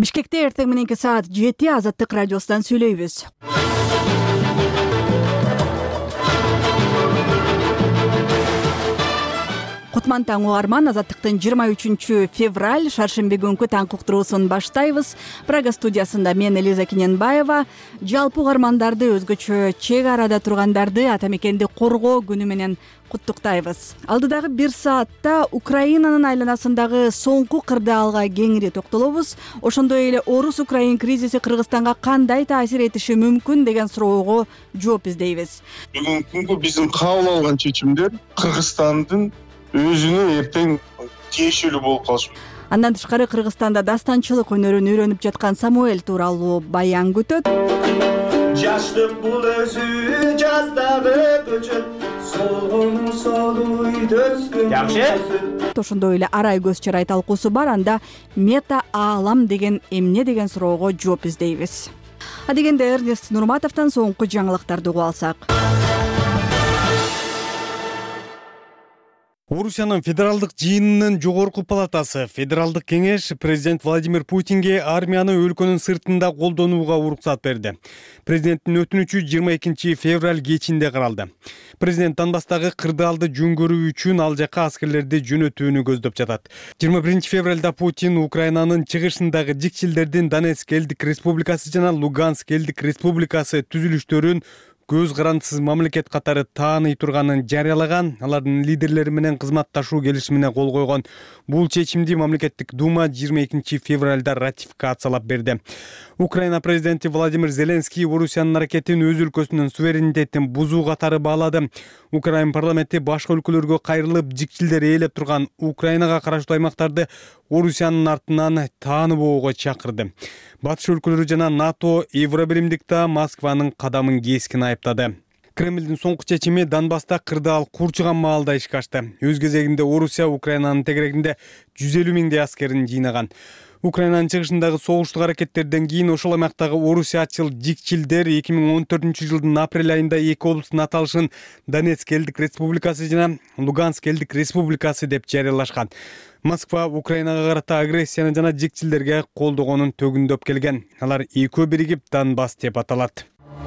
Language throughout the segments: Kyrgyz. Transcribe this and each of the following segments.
Бишкекте эртең мененки саат 7 Азаттык радиосунан сүйлөйбүз. Кутман таң угарман, Азаттыктын 23 февраль шаршемби күнкү таң уктуруусун баштайбыз. Прага студиясында мен Элиза Кененбаева жалпы угармандарды, өзгөчө чек арада тургандарды ата мекенди коргоо күнү менен куттуктайбыз. Алдыдагы бир саатта Украинанын айланасындагы соңку кырдаалга кеңири токтолобуз. Ошондой эле орус-украин кризиси Кыргызстанга кандай таасир этиши мүмкүн деген суроого жооп издейбиз. Бүгүнкү күнгө биздин кабыл алган чечимдер Кыргызстандын өзүнө эртең тиешелүү болуп калышы мүмкүн. Андан тышкары Кыргызстанда дастанчылык өнөрүн үйрөнүп жаткан Самуэль тууралуу баян күтөт. Жаштык бул өзү жаздагы көчөт, солуй төскөн. Жакшы. Ошондой эле арай көз чарай талкуусу бар, анда мета аалам деген эмне деген суроого жооп издейбиз. А дегенде Эрнест Нурматовдон соңку жаңылыктарды угуп алсак. Орусиянын федералдык жыйынынын жогорку палатасы Федералдык кеңеш президент Владимир Путинге армияны өлкөнүн сыртында колдонууга уруксат берди. Президенттин өтүнүчү 22 февраль кечинде каралды. Президент Донбасстагы кырдаалды жөнгөрүү үчүн ал жака аскерлерди жөнөтүүнү көздөп жатат. 21 февралда Путин Украинанын чыгышындагы жикчилдердин Донецк элдик республикасы жана Луганск элдик республикасы түзүлүштөрүн көз карандысыз мамлекет катары тааный турганын жарыялаган, алардын лидерлери менен кызматташуу келишимине кол койгон. Бул чечимди мамлекеттик дума 22 февралда ратификациялап берди. Украина президенти Владимир Зеленский Орусиянын аракетин өз өлкөсүнүн суверенитетин бузуу катары баалады. Украин парламенти башка өлкөлөргө кайрылып, жикчилдер ээлеп турган Украинага караштуу аймактарды Орусиянын артынан тааныбоого чакырды. Батыш өлкөлөрү жана НАТО Евробиримдикте Москванын кадамын кескин айыптады. Кремлдин соңку чечими Донбасста кырдаал курчуган маалда ишке ашты. Өз кезегинде Орусия Украинанын тегерегинде 150 миңдей аскерин жыйнаган. Украинанын чыгышындагы согуштук аракеттерден кийин ошол аймактагы орусиячыл жикчилдер 2014 жылдын апрель айында эки облустун аталышын Донецк элдик республикасы жана Луганск элдик республикасы деп жарыялашкан. Москва Украинага карата агрессияны жана жикчилдерге колдогонун төгүндөп келген. Алар экөө биригип Донбасс деп аталат.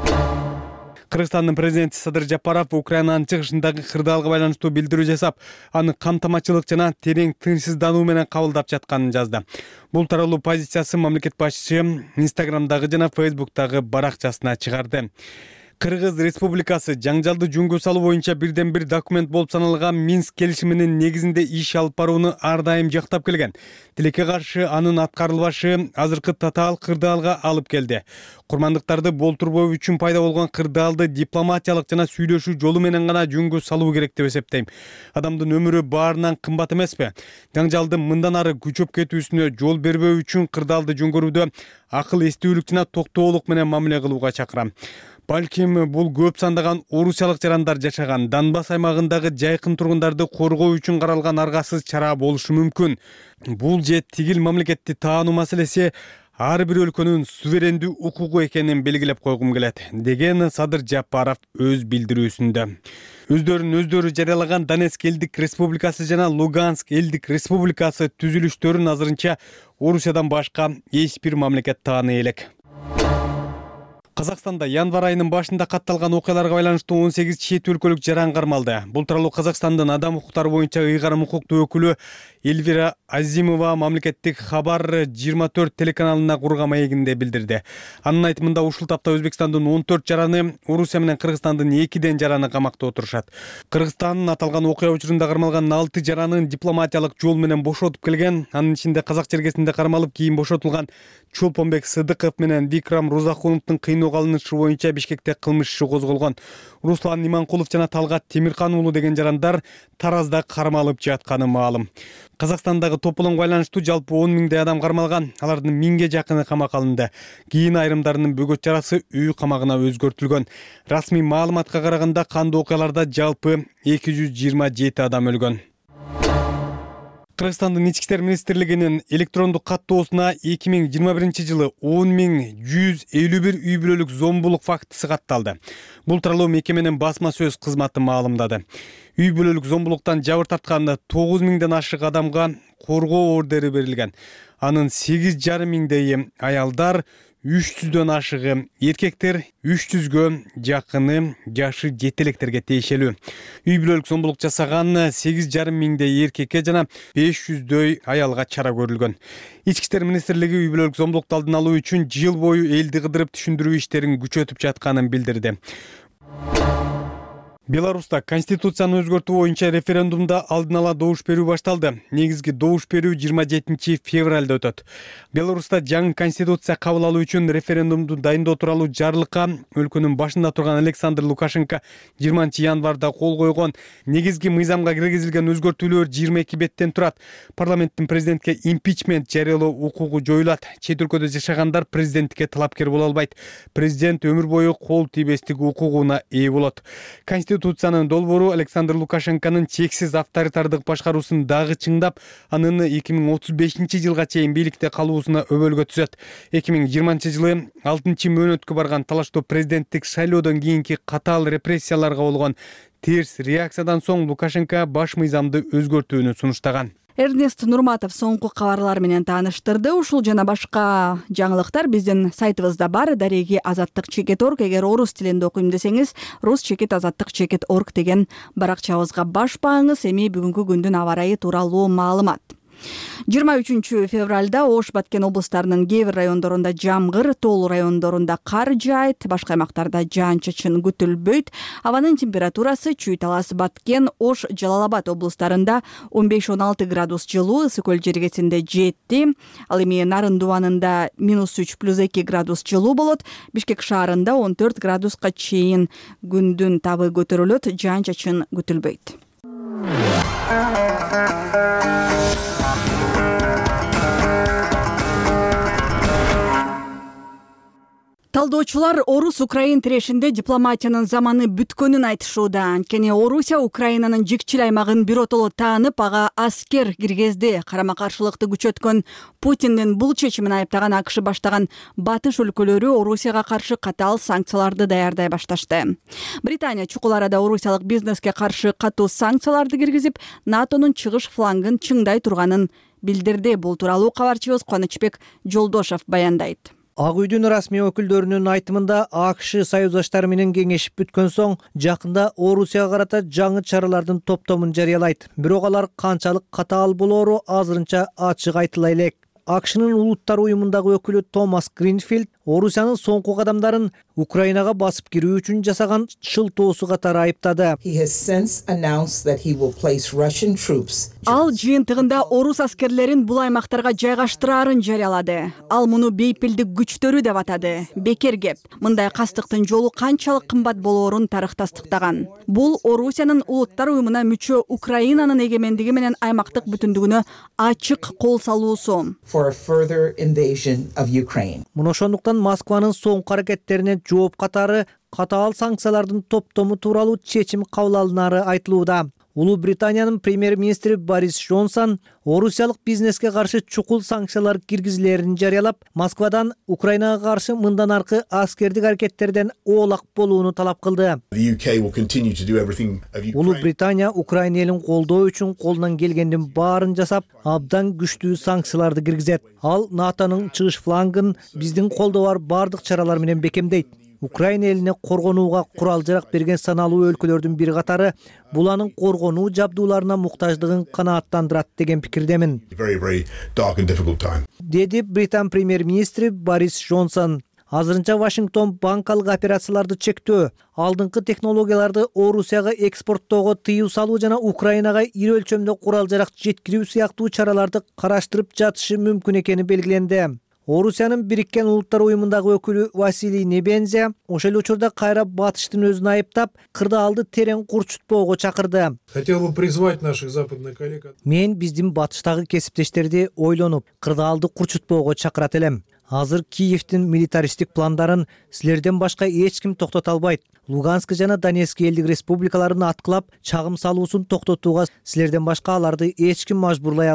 Кыргызстандын президенти Садыр Жапаров Украинанын чыгышындагы кырдаалга байланыштуу билдирүү жасап, аны камтамачылык жана терең тынчсыздануу менен кабылдап жатканын жазды. Бул тууралуу позициясы мамлекет башчысы Инстаграмдагы жана Фейсбуктагы баракчасына чыгарды. Кыргыз Республикасы жаңжалды жөнгө салуу боюнча бирден бир документ болуп саналган Минск келишиминин негизинде иш алып барууну ар дайым жактап келген. Тилекке каршы анын аткарылбашы азыркы татаал кырдаалга алып келди. Курмандыктарды болтурбоо үчүн пайда болгон кырдаалды дипломатиялык жана сүйлөшүү жолу менен гана жөнгө салуу керек деп эсептейм. Адамдын өмүрү баарынан кымбат эмеспи? Жаңжалдын мындан ары күчөп кетүүсүнө жол бербөө үчүн кырдаалды жөнгөрүүдө акыл эстүүлүк жана токтоолук менен мамиле кылууга чакырам. Балким бул көп сандаган орусиялык жарандар жашаган Донбасс аймагындагы жайкын тургундарды коргоо үчүн каралган аргасыз чара болушу мүмкүн. Бул же тигил мамлекетти таануу маселеси ар бир өлкөнүн суверендүү укугу экенин белгилеп койгум келет, деген Садыр Жапаров өз билдирүүсүндө. Өздөрү жарыялаган Донецк элдик республикасы жана Луганск элдик республикасы түзүлүштөрүн азырынча Орусиядан башка эч бир мамлекет тааный элек. Казакстанда январь айынын башында катталган окуяларга байланыштуу 18 чет өлкөлүк жаран кармалды. Бул тууралуу Казакстандын адам укуктары боюнча ыйгарым укуктуу өкүлү Эльвира Азимова мамлекеттик Хабар 24 телеканалына курган маегинде билдирди. Анын айтымында ушул тапта Өзбекстандын 14 жараны, Орусия менен Кыргызстандын 2 жараны камакта отурушат. Кыргызстан аталган окуя учурунда кармалган 6 жаранын дипломатиялык жол менен бошотуп келген. Анын ичинде Казак жергесинде кармалып, кийин бошотулган Чолпонбек Сыдыков менен Бикрам Рузакуновдун кыйноо алынышы боюнча Бишкекте кылмыш иши козголгон. Руслан Иманкулов жана Талгат Темиркан уулу деген жарандар Таразда кармалып жатканы маалым. Казакстандагы тополоңго байланыштуу жалпы 10 миңдей адам кармалган. Алардын 1000ге жакыны камакка алынды. Кийин айрымдарынын бөгөт жарасы үй камагына өзгөртүлгөн. Расмий маалыматка караганда кандуу окуяларда жалпы 227 адам өлгөн. Кыргызстандын Ички иштер министрлигинин электрондук каттоосуна 2021 жылы 10.151 үй бүлөлүк зомбулук фактысы катталды. Бул тууралуу мекеменин басма сөз кызматы маалымдады. Үй бүлөлүк зомбулуктан жабыр тарткан 9 миңден ашык адамга коргоо ордери берилген. Анын 8,5 миңдейи аялдар, 300дөн ашыгы эркектер, 300гө жакыны жашы жетелектерге тиешелүү. Үй бүлөлүк зомбулук жасаган 8,5 миңдей эркекке жана 500дөй аялга чара көрүлгөн. Ички иштер министрлиги үй бүлөлүк зомбулукту алдын алуу үчүн жыл бою элди кыдырып түшүндүрүү иштерин күчөтүп жатканын билдирди. Беларуста конституцияны өзгөртүү боюнча референдумда алдын ала добуш берүү башталды. Негизги добуш берүү 27 февралда өтөт. Беларуста жаңы конституция кабыл алуу үчүн референдумду дайындоо тууралуу жарлыкка өлкөнүн башында турган Александр Лукашенко 20 январда кол койгон. Негизги мыйзамга киргизилген өзгөртүүлөр 22 беттен турат. Парламенттин президентке импичмент жарыялоо укугу жоюлат. Чет өлкөдө жашагандар президентке талапкер боло албайт. Президент өмүр бою кол тийбестик укугуна ээ болот. Конституциянын долбоору Александр Лукашенконун чексиз авторитардык башкаруусун дагы чыңдап, анын 2035 жылга чейин бийликте калуусуна өбөлгө түзөт. 2020 жылы 6 мөөнөткө барган талаштуу президенттик шайлоодон кийинки катаал репрессияларга болгон терс реакциядан соң Лукашенко баш мыйзамды өзгөртүүнү сунуштаган. Эрнест Нурматов соңку кабарлар менен тааныштырды. Ушул жана башка жаңылыктар биздин сайтыбызда бар. Дареги azattik.org. Эгер орус тилинде окуйм десеңиз, rus-azattik.org деген баракчабызга баш бааңыз. Эми бүгүнкү күндүн аба ырайы тууралуу маалымат. 23 февралда Ош Баткен облустарынын кээ бир райондорунда жамгыр, тоолуу райондорунда кар жаайт, башка аймактарда жаан-чачын күтүлбөйт. Абанын температурасы Чүй Талас, Баткен, Ош, Жалал-Абад облустарында 15-16 градус жылуу, Ысык-Көл жергесинде 7, ал эми Нарын дубанында -3 + 2 градус жылуу болот. Бишкек шаарында 14 градуска чейин күндүн табы көтөрүлөт, жаан-чачын күтүлбөйт. Талдоочулар орус-украин тирешинде дипломатиянын заманы бүткөнүн айтышууда. Анткени Орусия Украинанын жикчил аймагын биротоло таанып, ага аскер киргизди. Карама-каршылыкты күчөткөн Путиндин бул чечимин айыптаган АКШ баштаган батыш өлкөлөрү Орусияга каршы катаал санкцияларды даярдай башташты. Британия чукул арада орусиялык бизнеске каршы катуу санкцияларды киргизип, НАТОнун чыгыш флангын чыңдай турганын билдирди. Бул тууралуу кабарчыбыз Кубанычбек Жолдошов баяндайт. Ак үйдүн расмий өкүлдөрүнүн айтымында АКШ союздаштары менен кеңешип бүткөн соң жакында Орусияга карата жаңы чаралардын топтомун жарыялайт. Бирок алар канчалык катаал болоору азырынча ачык айтыла элек. АКШнын улуттар уюмундагы өкүлү Томас Гринфилд Орусиянын соңку кадамдарын Украинага басып кирүү үчүн жасаган шылтоосу катары айыптады. Ал жыйынтыгында орус аскерлерин бул аймактарга жайгаштыраарын жарыялады. Ал муну бейпилдик күчтөрү деп атады. Бекер кеп. Мындай кастыктын жолу канчалык кымбат болоорун тарых тастыктаган. Бул Орусиянын улуттар уюмуна мүчө Украинанын эгемендиги менен аймактык бүтүндүгүнө ачык кол салуусу. Муну ошондуктан Москванын соңку аракеттерине жооп катары катаал санкциялардын топтому тууралуу чечим кабыл алынары айтылууда. Улуу Британиянын премьер-министри Борис Джонсон орусиялык бизнеске каршы чукул санкциялар киргизилерин жарыялап, Москвадан Украинага каршы мындан аркы аскердик аракеттерден оолак болууну талап кылды. Улуу Британия Украина элин колдоо үчүн колунан келгендин баарын жасап, абдан күчтүү санкцияларды киргизет. Ал НАТОнун чыгыш флангын биздин колдоо бар бардык чаралар менен бекемдейт. Украина элине коргонууга курал-жарак берген саналуу өлкөлөрдүн бир катары буланын коргонуу жабдууларына муктаждыгын канааттандырат деген пикирдемин, деди Британ премьер-министри Борис Джонсон. Азырынча Вашингтон банкалык операцияларды чектөө, алдыңкы технологияларды Орусияга экспорттоого тыюу салуу жана Украинага ири өлчөмдө курал-жарак жеткирүү сыяктуу чараларды караштырып жатышы мүмкүн экени белгиленди. Орусиянын Бириккен Улуттар уюмундагы өкүлү Василий Небензя ошол учурда кайра батыштын өзүн айыптап, кырдаалды терең курчутпоого чакырды. Хотел бы призвать наших западных коллег. Мен биздин батыштагы кесиптештерди ойлонуп, кырдаалды курчутпоого чакырат элем. Азыр Киевдин милитаристик пландарын силерден башка эч ким токтото албайт. Луганск жана Донецк элдик республикаларын аткылап, чагым салуусун токтотууга силерден башка аларды эч ким мажбурлай албайт.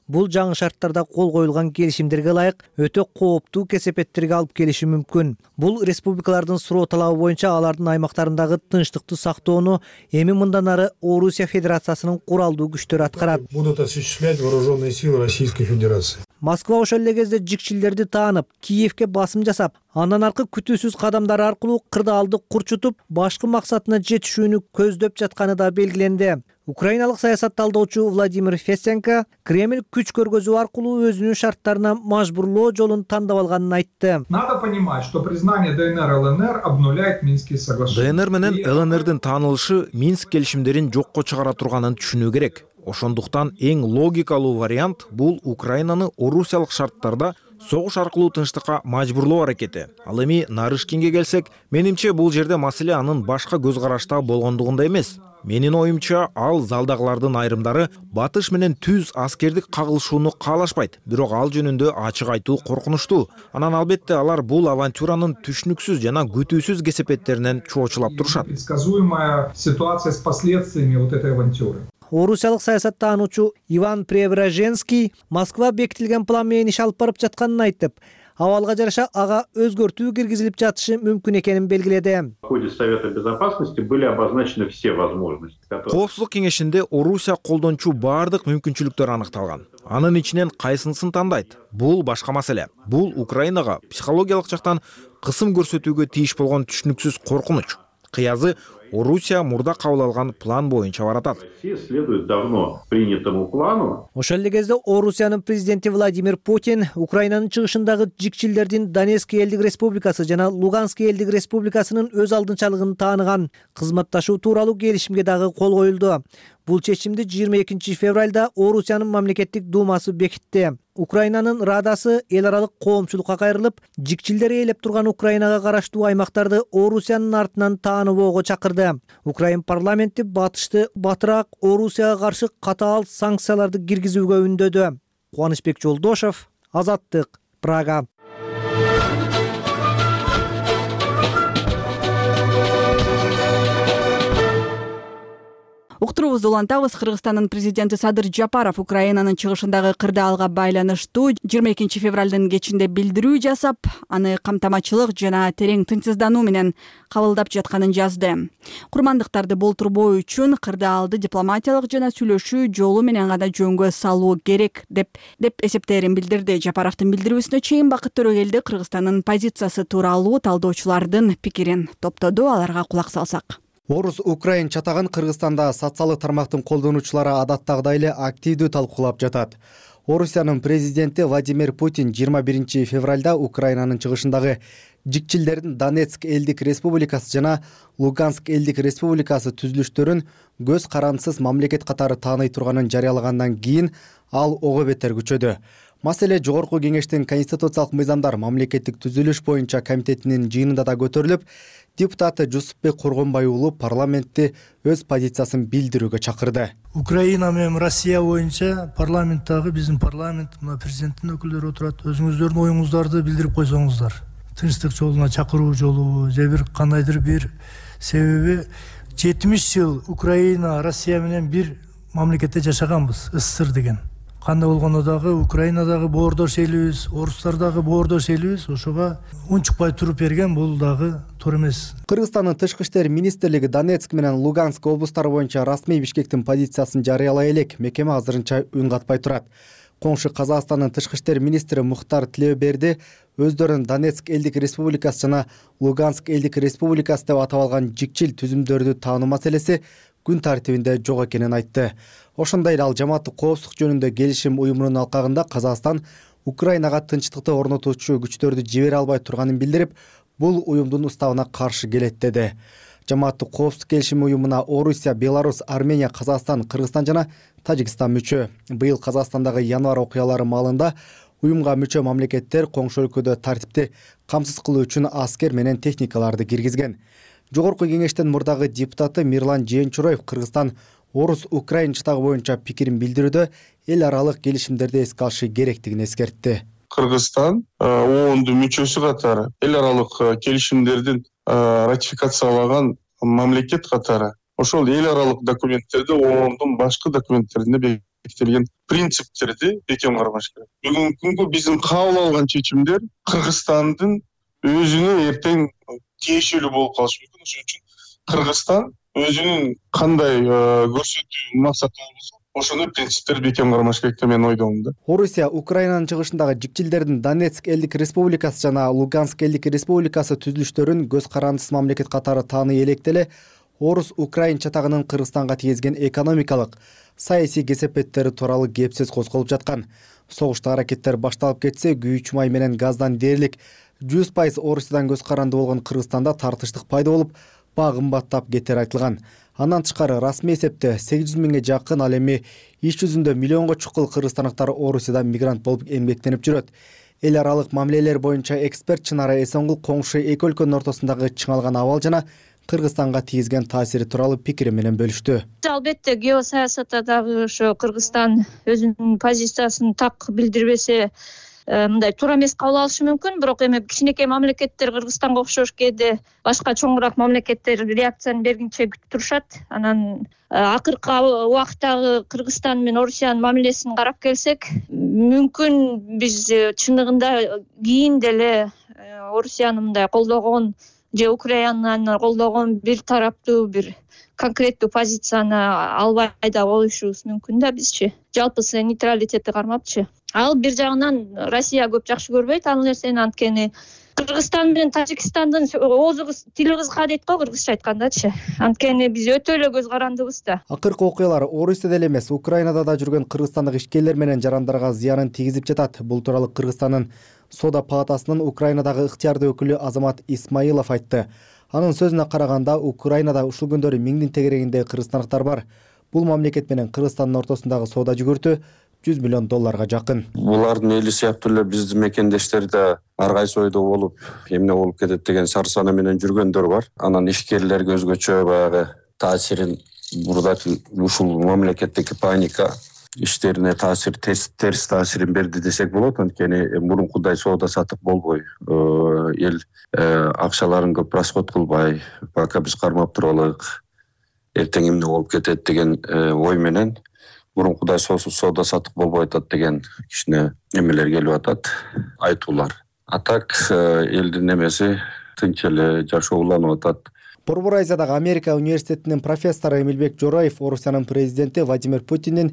бул жаңы шарттарда кол коюлган келишимдерге ылайык өтө кооптуу кесепеттерге алып келиши мүмкүн. Бул республикалардын суроо талабы боюнча алардын аймактарындагы тынчтыкты сактоону эми мындан ары Орусия Федерациясынын куралдуу күчтөрү аткарат. Будут осуществлять вооруженные силы Российской Федерации. Москва ошол эле кезде жикчилдерди таанып, Киевке басым жасап, андан аркы күтүүсүз кадамдар аркылуу кырдаалды курчутуп, башкы максатына жетишүүнү көздөп жатканы да белгиленди. Украиналык саясат талдоочу Владимир Фесенко Кремль күч көргөзүү аркылуу өзүнүн шарттарына мажбурлоо жолун тандап алганын айтты. Надо понимать, что признание ДНР и ЛНР обнуляет Минские соглашения. ДНР менен ЛНРдин таанылышы Минск келишимдерин жокко чыгара турганын түшүнүү керек. Ошондуктан эң логикалуу вариант бул Украинаны орусиялык шарттарда согуш аркылуу тынчтыкка мажбурлоо аракети. Ал эми Нарышкинге келсек, менимче бул жерде маселе анын башка көз карашта болгондугунда эмес. Менин оюмча, ал залдагылардын айрымдары батыш менен түз аскердик кагылышууну каалашпайт, бирок ал жөнүндө ачык айтуу коркунучтуу. Анан албетте алар бул авантюранын түшүнүксүз жана күтүүсүз кесепеттеринен чоочулап турушат. Предсказуемая ситуация с последствиями вот этой авантюры. Орусиялык саясаттануучу Иван Преображенский Москва бекитилген план менен иш алып барып жатканын айтып, абалга жараша ага өзгөртүү киргизилип жатышы мүмкүн экенин белгиледи. В ходе Совета Безопасности были обозначены все возможности. Коопсуздук кеңешинде Орусия колдончу бардык мүмкүнчүлүктөр аныкталган. Анын ичинен кайсынысын тандайт? Бул башка маселе. Бул Украинага психологиялык жактан кысым көрсөтүүгө тийиш болгон түшүнүксүз коркунуч. Кыязы Орусия мурда кабыл алган план боюнча баратат. Россия следует давно принятому плану. Ошол эле кезде Орусиянын президенти Владимир Путин Украинанын чыгышындагы жикчилдердин Донецк элдик республикасы жана Луганск элдик республикасынын өз алдынчалыгын тааныган. Кызматташуу тууралуу келишимге дагы кол коюлду. Бул чечимди 22 февралда Орусиянын мамлекеттик думасы бекитти. Украинанын Радасы эл аралык коомчулукка кайрылып, жикчилдер ээлеп турган Украинага караштуу аймактарды Орусиянын артынан тааныбоого чакырды. Украин парламенти батышты батыраак Орусияга каршы катаал санкцияларды киргизүүгө үндөдү. Кубанычбек Жолдошев, Азаттык, Прага. Уктуруубузду улантабыз. Кыргызстандын президенти Садыр Жапаров Украинанын чыгышындагы кырдаалга байланыштуу 22 февралдын кечинде билдирүү жасап, аны камтамачылык жана терең тынчсыздануу менен кабылдап жатканын жазды. Курмандыктарды болтурбоо үчүн кырдаалды дипломатиялык жана сүйлөшүү жолу менен гана жөнгө салуу керек деп эсептерин билдирди. Жапаровдун билдирүүсүнө чейин Бакыт Төрөгелди Кыргызстандын позициясы тууралуу талдоочулардын пикирин топтоду. Аларга кулак салсак. Орус Украин чатагын Кыргызстанда социалдык тармактын колдонуучулары адаттагыдай эле активдүү талкуулап жатат. Орусиянын президенти Владимир Путин 21 февралда Украинанын чыгышындагы жикчилдердин Донецк элдик республикасы жана Луганск элдик республикасы түзүлүштөрүн көз карандысыз мамлекет катары тааный турганын жарыялагандан кийин ал ого бетер күчөдү. Маселе Жогорку кеңештин конституциялык мыйзамдар мамлекеттик түзүлүш боюнча комитетинин жыйынында да көтөрүлүп, депутаты Жусупбек Коргонбай уулу парламентти өз позициясын билдирүүгө чакырды. Украина менен Россия боюнча парламенттагы биздин парламент, мына президенттин өкүлдөрү отурат. Өзүңүздөрдүн оюңуздарды билдирип койсоңуздар. Тынчтык жолуна чакыруу жолу же бир кандайдыр бир себеби 70 жыл Украина, Россия менен бир мамлекетте жашаганбыз, СССР деген. Кандай болгондо дагы Украинадагы боордош элибиз, орустардагы боордош элибиз, ошого унчукпай туруп берген, бул дагы туура эмес. Кыргызстандын тышкы иштер министрлиги Донецк менен Луганск облустары боюнча расмий Бишкектин позициясын жарыялай элек, мекеме азырынча үн катпай турат. Коңшу Казакстандын тышкы иштер министри Мухтар Тилеуберди өздөрүн Донецк элдик республикасы жана Луганск элдик республикасы деп атап алган жикчил түзүмдөрдү таануу маселеси күн тартибинде жок экенин айтты. Ошондой эле ал жамааттык коопсуздук жөнүндө келишим уюмунун алкагында Казакстан Украинага тынчтыкты орнотуучу күчтөрдү жибере албай турганын билдирип, бул уюмдун уставына каршы келет деди. Жамааттык коопсуздук келишим уюмуна Орусия, Беларусь, Армения, Казакстан, Кыргызстан жана Тажикстан мүчө. Быйыл Казакстандагы январь окуялары маалында уюмга мүчө мамлекеттер коңшу өлкөдө тартипти камсыз кылуу үчүн аскер менен техникаларды киргизген. Жогорку кеңештин мурдагы депутаты Мирлан Жээнчуроев Кыргызстан Орус-Украин чатагы боюнча пикирин билдирүүдө эл аралык келишимдерди эске алышы керектигин эскертти. Кыргызстан ООНдун мүчөсү катары эл аралык келишимдердин ратификациялаган мамлекет катары ошол эл аралык документтерди ООНдун башкы документтеринде бекитилген принциптерди бекем кармаш керек. Бүгүнкү күнгө биздин кабыл алган чечимдер Кыргызстандын өзүнө эртең тиешелүү болуп калышы мүмкүн. Ошон үчүн Кыргызстан өзүнүн кандай көрсөтүү максаты болсо ошондой принциптерди бекем кармаш керек деп мен ойдомун да. Орусия Украинанын чыгышындагы жикчилдердин Донецк элдик республикасы жана Луганск элдик республикасы түзүлүштөрүн көз карандысыз мамлекет катары тааный электе эле орус украин чатагынын Кыргызстанга тийгизген экономикалык, саясий кесепеттери тууралуу кепсиз козголуп жаткан. Согуштагы аракеттер башталып кетсе, күйүүчү май менен газдан дээрлик 100% Орусиядан көз каранды болгон Кыргызстанда тартыштык пайда болуп, баа кымбаттап кетери айтылган. Андан тышкары расмий эсепте 800 миңге жакын, ал эми иш жүзүндө миллионго чукул кыргызстандыктар Орусияда мигрант болуп эмгектенип жүрөт. Эл аралык мамилелер боюнча эксперт Чынара Эсонгул коңшу эки өлкөнүн ортосундагы чыңалган абал жана Кыргызстанга тийгизген таасири тууралуу пикири менен бөлүштү. Албетте геосаясатта дагы ошо Кыргызстан өзүнүн позициясын так билдирбесе мындай туура эмес кабыл алышы мүмкүн, бирок эми кичинекей мамлекеттер Кыргызстанга окшош кээде башка чоңураак мамлекеттер реакцияны бергенче күтүп турушат. Анан акыркы убакыттагы Кыргызстан менен Орусиянын мамилесин карап келсек, мүмкүн биз чындыгында кийин деле Орусияны мындай колдогон же Украинаны колдогон бир тараптуу бир конкреттүү позицияны албай да коюшубуз мүмкүн да бизчи. Жалпысы нейтралитетти кармапчы. Ал бир жагынан Россия көп жакшы көрбөйт ал нерсени, анткени Кыргызстан менен Тажикстандын оозу тили кызга дейт го кыргызча айткандачы. Анткени биз өтө эле көз карандыбыз да. Акыркы окуялар Орусияда эле эмес, Украинада да жүргөн кыргызстандык ишкерлер менен жарандарга зыянын тийгизип жатат. Бул тууралуу Кыргызстандын Соода палатасынын Украинадагы ыктыярдуу өкүлү Азамат Исмаилов айтты. Анын сөзүнө караганда, Украинада ушул күндөрү миңдин тегерегинде кыргызстандыктар бар. Бул мамлекет менен Кыргызстандын ортосундагы соода жүгүртү $100 миллион жакын. Булардын эли сыяктуу эле биздин мекендештер да ар кайсы ойдо болуп, эмне болуп кетет деген сарсана менен жүргөндөр бар. Анан ишкерлерге өзгөчө баягы таасирин бурдат, ушул мамлекеттеги паника иштерине терс таасирин берди десек болот. Анткени мурункудай соода сатык болбой, эл акчаларын көп расход кылбай, пока биз кармап туралык, эртең эмне болуп кетет деген ой менен мурункудай соода сатык болбой атат деген кичине эмелер келип атат, айтуулар. А так элдин эмеси тынч эле жашооланып атат. Борбор Азиядагы Америка университетинин профессору Эмилбек Жороев Орусиянын президенти Владимир Путиндин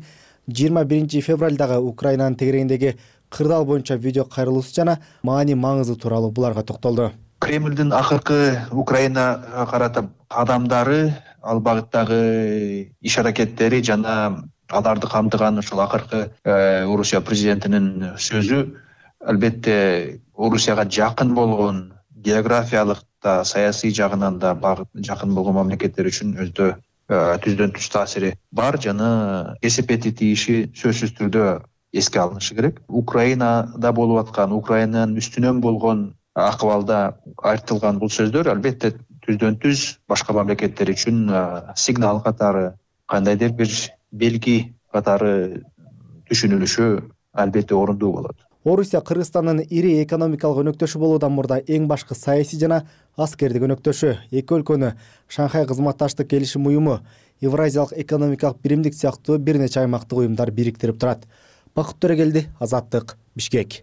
21 февралдагы Украинанын тегерегиндеги кырдаал боюнча видео кайрылуусу жана маани маңызы тууралуу буларга токтолду. Кремлдин акыркы Украинага карата кадамдары, ал багыттагы иш аракеттери жана аларды камтыган ушул акыркы Орусия президентинин сөзү албетте Орусияга жакын болгон, географиялык да, саясий жагынан да жакын болгон мамлекеттер үчүн өздө түздөн түз таасири бар жана кесепети тийиши сөзсүз түрдө эске алынышы керек. Украинада болуп аткан, Украинанын үстүнөн болгон акыбалда айтылган бул сөздөр албетте түздөн түз башка мамлекеттер үчүн сигнал катары, кандайдыр бир белги катары түшүнүлүшү албетте орундуу болот. Орусия Кыргызстандын ири экономикалык өнөктөшү болуудан мурда эң башкы саясий жана аскердик өнөктөшү. Эки өлкөнү Шанхай кызматташтык келишим уюму, Евразиялык экономикалык биримдик сыяктуу бир нече аймактык уюмдар бириктирип турат. Бакыт Төрөгелди, Азаттык, Бишкек.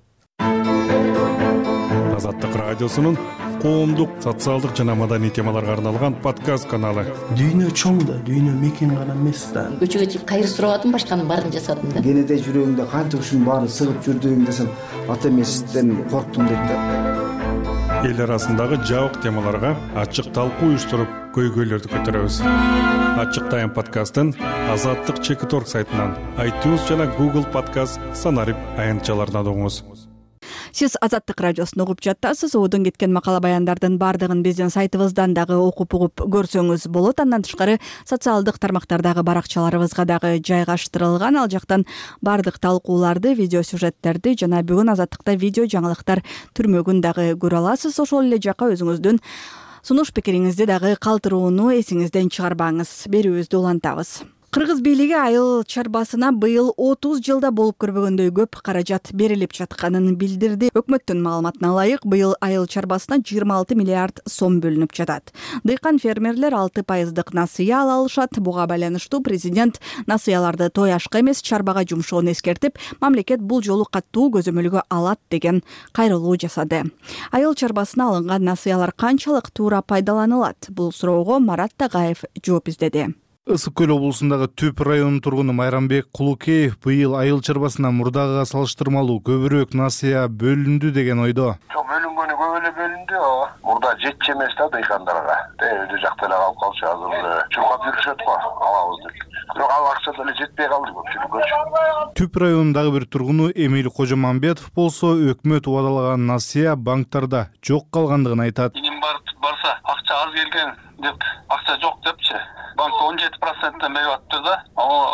Азаттык радиосунун коомдук, социалдык жана маданий темаларга арналган подкаст каналы. Дүйнө чоң да, дүйнө мекен гана эмес да. Көчөгө чыгып кайыр сурабадым, башканын баарын жасадым да. Кенеде жүрөгүңдө канча ушунун баарын сыгып жүрдүң десем, ата эмесизден корктум дейт да. Эл арасындагы жабык темаларга ачык талкуу уюштуруп, көйгөйлөрдү көтөрөбүз. Ачык тайм подкастын Азаттык Чекит.org сайтынан, iTunes жана Google Podcast санарип аянтчаларынан угуңуз. Сиз Азаттык радиосун угуп жатасыз. Оодон кеткен макала баяндардын бардыгын биздин сайтыбыздан дагы окуп угуп көрсөңүз болот. Андан тышкары социалдык тармактардагы баракчаларыбызга дагы жайгаштырылган. Ал жактан бардык талкууларды, видео сюжеттерди жана бүгүн Азаттыкта видео жаңылыктар түрмөгүн дагы көрө аласыз. Ошол эле жакка өзүңүздүн сунуш пикириңизди дагы калтырууну эсиңизден чыгарбаңыз. Берүүбүздү улантабыз. Кыргыз бийлиги айыл чарбасына быйыл 30 жылда болуп көрбөгөндөй көп каражат берилип жатканын билдирди. Өкмөттүн маалыматына ылайык, быйыл айыл чарбасына 26 миллиард сом бөлүнүп жатат. Дыйкан фермерлер 6% насыя ала алышат. Буга байланыштуу президент насыяларды той ашка эмес, чарбага жумшоону эскертип, мамлекет бул жолу каттуу көзөмөлгө алат деген кайрылуу жасады. Айыл чарбасына алынган насыялар канчалык туура пайдаланылат? Бул суроого Марат Тагаев жооп издеди. Ысык көл облусундагы Түп районунун тургуну Майрамбек Кулукеев быйыл айыл чарбасына мурдагыга салыштырмалуу көбүрөөк насыя бөлүндү деген ойдо. Бөлүнгөнү көп эле бөлүндү. Мурда жетчү эмес да дыйкандарга. Өйдө жакта эле калып калчу, азыр чуркап жүрүшөт го, алабыз деп. Бирок ал акча деле жетпей калды көпчүлүккө. Түп районундагы бир тургуну Эмил Кожомамбетов болсо, өкмөт убадалаган насыя банктарда жок калгандыгын айтат. Барса акча аз келген деп, акча жок депчи. Банк 17%-тен берип атты да,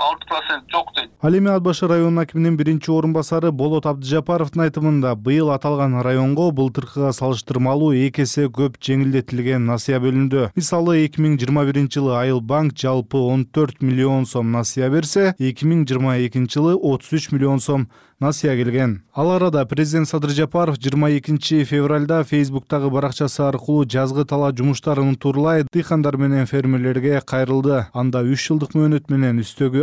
6% жок дейт. Ал эми Ат башы районунун акиминин биринчи орун басары Болот Абдыжапаровдун айтымында быйыл аталган районго былтыркыга салыштырмалуу 2 эсе көп жеңилдетилген насыя бөлүндү. Мисалы 2021-жылы Айыл банк жалпы 14 миллион сом насыя берсе, 2022-жылы 33 миллион сом насыя келген. Ал арада президент Садыр Жапаров 22 февралда Фейсбуктагы баракчасы аркылуу жазгы талаа жумуштарын турлай дыйкандар менен фермерлерге кайрылды. Анда 3 жылдык мөөнөт менен үстөгү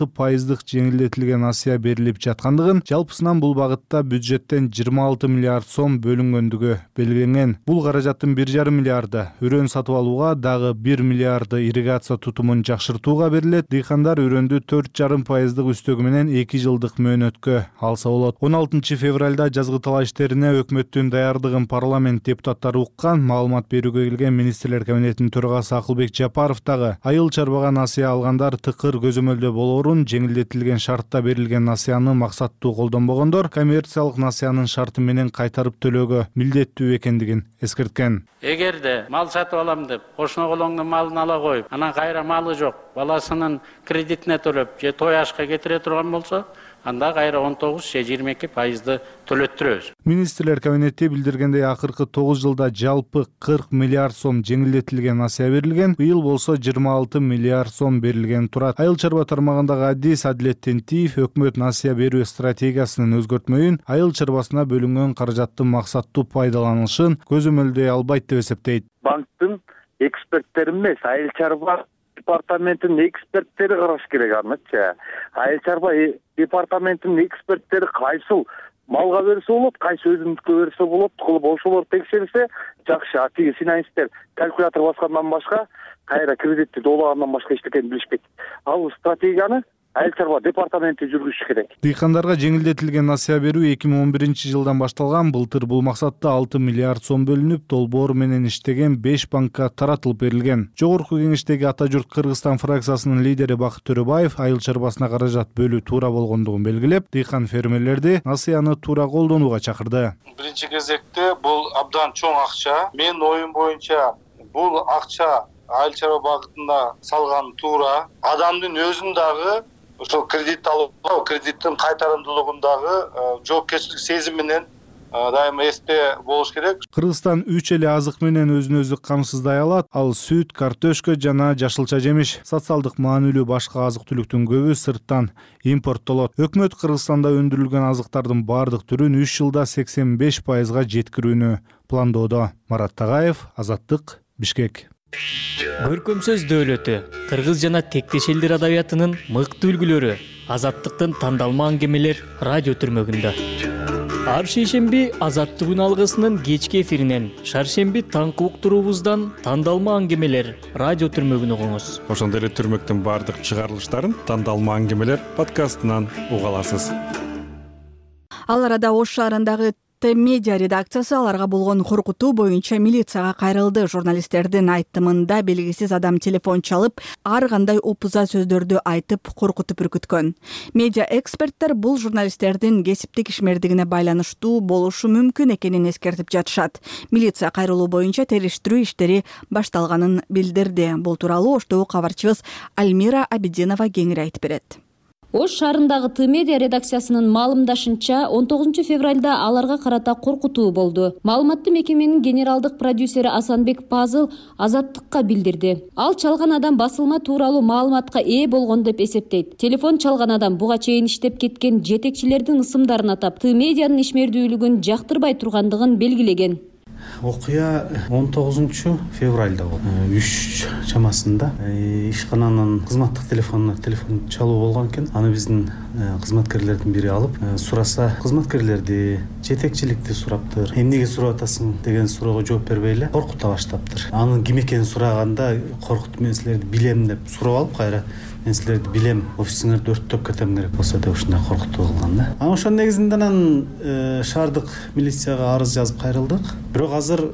6% жеңилдетилген насыя берилип жаткандыгын, жалпысынан бул багытта бюджеттен 26 миллиард сом бөлүнгөндүгү белгиленген. Бул каражаттын 1,5 миллиарды үрөн сатып алууга, дагы 1 миллиарды ирригация тутумун жакшыртууга берилет. Дыйкандар үрөндү 4,5% үстөгү менен 2 жылдык мөөнөткө алса болот. 16 февралда жазгы талаа иштерине өкмөттүн даярдыгын парламент депутаттары уккан. Маалымат берүүгө келген министрлер кабинетинин төрагасы Акылбек Жапаров дагы айыл чарбага насыя алгандар тыкыр көзөмөлдө болоорун, жеңилдетилген шартта берилген насыяны максаттуу колдонбогондор коммерциялык насыянын шарты менен кайтарып төлөөгө милдеттүү экендигин эскерткен. Эгерде мал сатып алам деп, ошоно колоңдун малын ала коюп, анан кайра малы жок, баласынын кредитине төлөп же той ашка кетире турган болсо, анда кайра 19 же 22% төлөттүрөбүз. Министрлер кабинети билдиргендей, акыркы 9 жылда жалпы 40 миллиард сом жеңилдетилген насыя берилген, быйыл болсо 26 миллиард сом берилген турат. Айыл чарба тармагындагы адис Адилет Тентиев өкмөт насыя берүү стратегиясынын өзгөртмөйүн айыл чарбасына бөлүнгөн каражаттын максаттуу пайдаланылышын көзөмөлдөй албайт деп эсептейт. Банктын эксперттери эмес, айыл чарба департаментинин эксперттери караш керек анычы. Айыл чарба департаментинин эксперттери кайсыл малга берсе болот, кайсы өзүмдүккө берсе болот, кылып ошолор текшерсе жакшы. Атиги финансисттер калькулятор баскандан башка, кайра кредитти доолагандан башка эчтекени билишпейт. Ал стратегияны айыл чарба департаменти жүргүзүш керек. Дыйкандарга жеңилдетилген насыя берүү 2011 жылдан башталган. Былтыр бул максатта 6 миллиард сом бөлүнүп, долбоор менен иштеген 5 банкка таратылып берилген. Жогорку кеңештеги Ата журт Кыргызстан фракциясынын лидери Бакыт Төрөбаев айыл чарбасына каражат бөлүү туура болгондугун белгилеп, дыйкан фермерлерди насыяны туура колдонууга чакырды. Биринчи кезекте бул абдан чоң акча. Менин оюм боюнча бул акча айыл чарба багытында салган туура. Адамдын өзүн дагы ошол кредит алуу, кредиттин кайтарымдуулугундагы жоопкерчилик сезим менен дайыма эсте болуш керек. Кыргызстан 3 эле азык менен өзүн өзү камсыздай алат. Ал сүт, картошка жана жашылча жемиш. Социалдык маанилүү башка азык-түлүктүн көбү сырттан импорттолот. Өкмөт Кыргызстанда өндүрүлгөн азыктардын бардык түрүн 3 жылда 85%га жеткирүүнү пландоодо. Марат Тагаев, Азаттык, Бишкек. Көркөм сөз дөөлөтү, кыргыз жана тектеш элдер адабиятынын мыкты үлгүлөрү, Азаттыктын тандалма аңгемелер радио түрмөгүндө. Ар шейшемби Азаттык үн алгысынын кечки эфиринен, шаршемби таңкы уктуруубуздан тандалма аңгемелер радио түрмөгүн угуңуз. Ошондой эле түрмөктүн бардык чыгарылыштарын тандалма аңгемелер подкастынан уга аласыз. Ал арада Ош шаарындагы Медиа редакциясы аларга болгон коркутуу боюнча милицияга кайрылды. Журналисттердин айтымында белгисиз адам телефон чалып, ар кандай опуза сөздөрдү айтып коркутуп үркүткөн. Медиа эксперттер бул журналисттердин кесиптик ишмердигине байланыштуу болушу мүмкүн экенин эскертип жатышат. Милиция кайрылуу боюнча териштирүү иштери башталганын билдирди. Бул тууралуу Оштогу кабарчыбыз Альмира Абидинова кеңири айтып берет. Ош шаарындагы Т Медиа редакциясынын маалымдашынча 19 февралда аларга карата коркутуу болду. Маалыматты мекеменин генералдык продюсери Асанбек Пазыл Азаттыкка билдирди. Ал чалган адам басылма тууралуу маалыматка ээ болгон деп эсептейт. Телефон чалган адам буга чейин иштеп кеткен жетекчилердин ысымдарын атап, Т Медианын ишмердүүлүгүн жактырбай тургандыгын белгилеген. Окуя 19 февралда болду. 3 чамасында ишкананын кызматтык телефон чалуу болгон экен. Аны биздин кызматкерлердин бири алып, сураса, кызматкерлерди, жетекчиликти сураптыр. Эмнеге сурап атасың деген суроого жооп бербей эле коркута баштаптыр. Анын ким экенин сураганда, коркутуп мен силерди билем деп сурап алып, кайра мен силерди билем, офисиңерди өрттөп кетем керек болсо деп ушундай коркутуу кылган да. Ошонун негизинде анан шаардык милицияга арыз жазып кайрылдык. Бирок азыр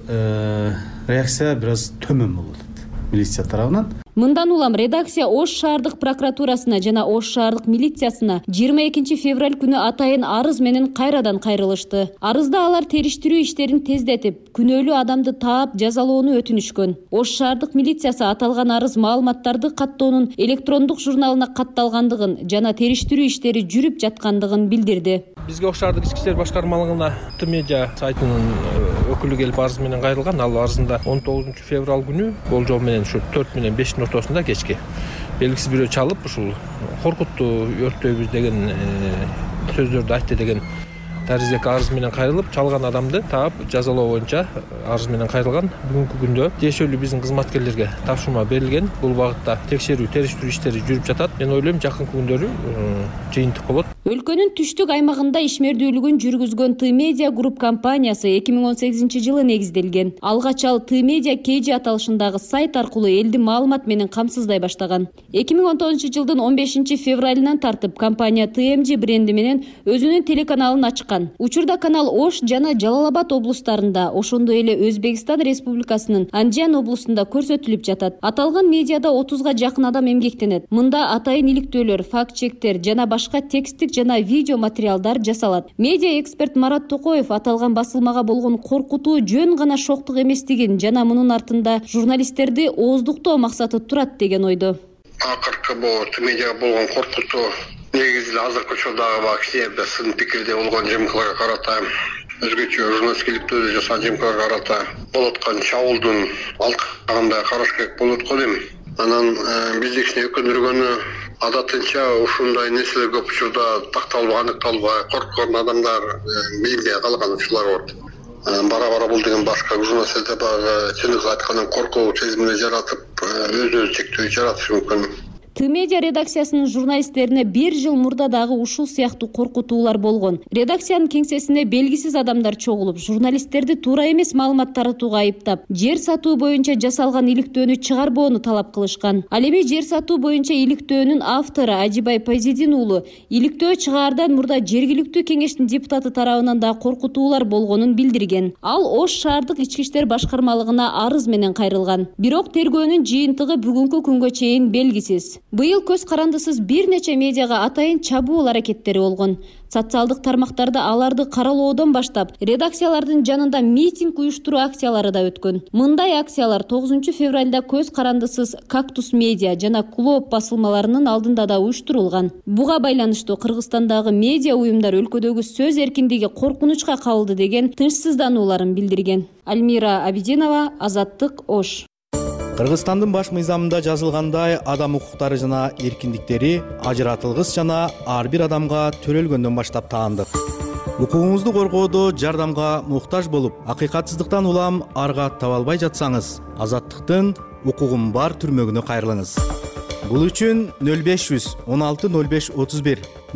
реакция бир аз төмөн болуп атат милиция тарабынан. Мындан улам редакция Ош шаардык прокуратурасына жана Ош шаардык милициясына 22 февраль күнү атайын арыз менен кайрадан кайрылышты. Арызда алар териштирүү иштерин тездетип, күнөөлүү адамды таап жазалоону өтүнүшкөн. Ош шаардык милициясы аталган арыз маалыматтарды каттоонун электрондук журналына катталгандыгын жана териштирүү иштери жүрүп жаткандыгын билдирди. Бизге Ош шаардык ички иштер башкармалыгына Т Медиа сайтынын өкүлү келип арыз менен кайрылган. Ал арызында 19 февраль күнү болжол менен ушу 4 менен 5 ортосунда кечки белгисиз бирөө чалып ушул коркутту, өрттөйбүз деген сөздөрдү айтты деген тәріздегі арыз менен кайрылып, чалган адамды таап жазалоо боюнча арыз менен кайрылган. Бүгүнкү күндө тиешелүү биздин кызматкерлерге тапшырма берилген. Бул багытта текшерүү, териштирүү иштери жүрүп жатат. Мен ойлойм, жакынкы күндөрү жыйынтык болот. Өлкөнүн түштүк аймагында ишмердүүлүгүн жүргүзгөн Т Медиа Групп компаниясы 2018 жылы негизделген. Алгач ал Т Медиа KG аталышындагы сайт аркылуу элди маалымат менен камсыздай баштаган. 2019 жылдын 15 февралынан тартып компания TMG бренди менен өзүнүн телеканалын ачкан. Учурда канал Ош жана Жалал-Абад облустарында, ошондой эле Өзбекстан Республикасынын Анжан облусунда көрсөтүлүп жатат. Аталган медиада 30га жакын адам эмгектенет. Мында атайын иликтөөлөр, факт-чектер жана башка тексттик жана видео материалдар жасалат. Медиа эксперт Марат Токоев аталган басылмага болгон коркутуу жөн гана шоктук эместигин жана мунун артында журналисттерди ооздуктоо максаты турат деген ойдо. Акыркы бул медиага болгон коркутуу негизи азыркы учурдагы кичине сын пикирде болгон жымкыларга карата, өзгөчө журналисттикти жасаган жымкыларга карата болуп аткан чабуулдун алкагында караш керек болот го дейм. Анан бизди кичине өкүндүргөнү, адатынча ушундай нерселер көп учурда такталбай, аныкталбай, корккон адамдар билинбей калган учурлар болот. Бара-бара бул деген башка журналисттерде баягы чындыгы айткандан коркуу сезимин жаратып, өзүн чектөө жаратышы мүмкүн. Т Медиа редакциясынын журналисттерине 1 жыл мурда дагы ушул сыяктуу коркутуулар болгон. Редакциянын кеңсесине белгисиз адамдар чогулуп, журналисттерди туура эмес маалымат таратууга айыптап, жер сатуу боюнча жасалган иликтөөнү чыгарбоону талап кылышкан. Ал эми жер сатуу боюнча иликтөөнүн автору Ажибай Пайзидин уулу иликтөө чыгаардан мурда жергиликтүү кеңештин депутаты тарабынан да коркутуулар болгонун билдирген. Ал Ош шаардык ички иштер башкармалыгына арыз менен кайрылган. Бирок тергөөнүн жыйынтыгы бүгүнкү күнгө чейин белгисиз. Быйыл көз карандысыз бир нече медиага атайын чабуул аракеттери болгон. Социалдык тармактарда аларды каралоодон баштап, редакциялардын жанында митинг уюштуруу акциялары да өткөн. Мындай акциялар 9 февралда көз карандысыз Кактус медиа жана Клоп басылмаларынын алдында да уюштурулган. Буга байланыштуу Кыргызстандагы медиа уюмдар өлкөдөгү сөз эркиндиги коркунучка кабылды деген тынчсызданууларын билдирген. Альмира Абидинова, Азаттык, Ош. Кыргызстандын баш мыйзамында жазылгандай, адам укуктары жана эркиндиктери ажыратылгыс жана ар бир адамга төрөлгөндөн баштап таандык. Укугуңузду коргоодо жардамга муктаж болуп, акыйкатсыздыктан улам арга таба албай жатсаңыз, Азаттыктын укугум бар түрмөгүнө кайрылыңыз. Бул үчүн 0500 16 05 31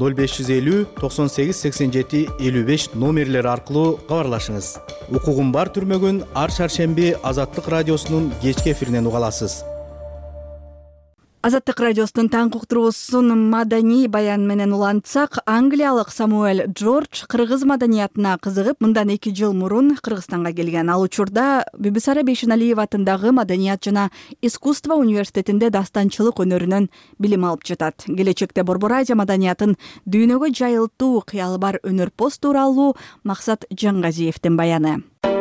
0550 98 87 55 номерлери аркылуу кабарлашыңыз. Укугум бар түрмөгүн ар шаршемби Азаттык радиосунун кечки эфиринен уга аласыз. Азаттык радиосунун таңкы уктуруусун маданий баян менен улантсак, англиялык Самуэль Джордж кыргыз маданиятына кызыгып, мындан 2 жыл мурун Кыргызстанга келген. Ал учурда Бибисара Бейшеналиева атындагы Маданият жана искусство университетинде дастанчылык өнөрүнөн билим алып жатат. Келечекте Борбор Азия маданиятын дүйнөгө жайылтуу кыялы бар өнөрпоз тууралуу Максат Жангазиевдин баяны.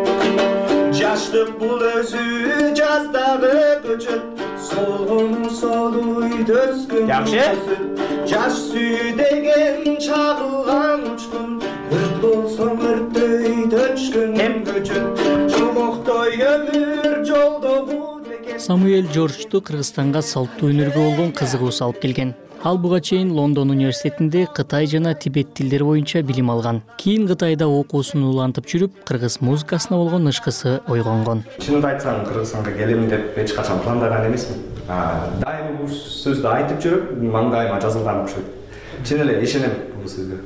Жаштык бул өзү жаздагы көчөт, солун солуй төскөн. Жакшы. жаш сүйдеген чагылган учкун өрт болсоң өрттөй төчкөн көчөт жомоктой өмүр жолдогу деген. Самуэль Жоржду Кыргызстанга салттуу өнөргө болгон кызыгуусу алып келген. Ал буга чейин Лондон университетинде Кытай жана Тибет тилдери боюнча билим алган. Кийин Кытайда окуусун улантып жүрүп, кыргыз музыкасына болгон ышкысы ойгонгон. Чынын айтсам, Кыргызстанга келем деп эч качан пландаган эмесмин. Дайыма бул сөздү айтып жүрүп, маңдайыма жазылган окшойт. Чын эле ишенем бул сөзгө.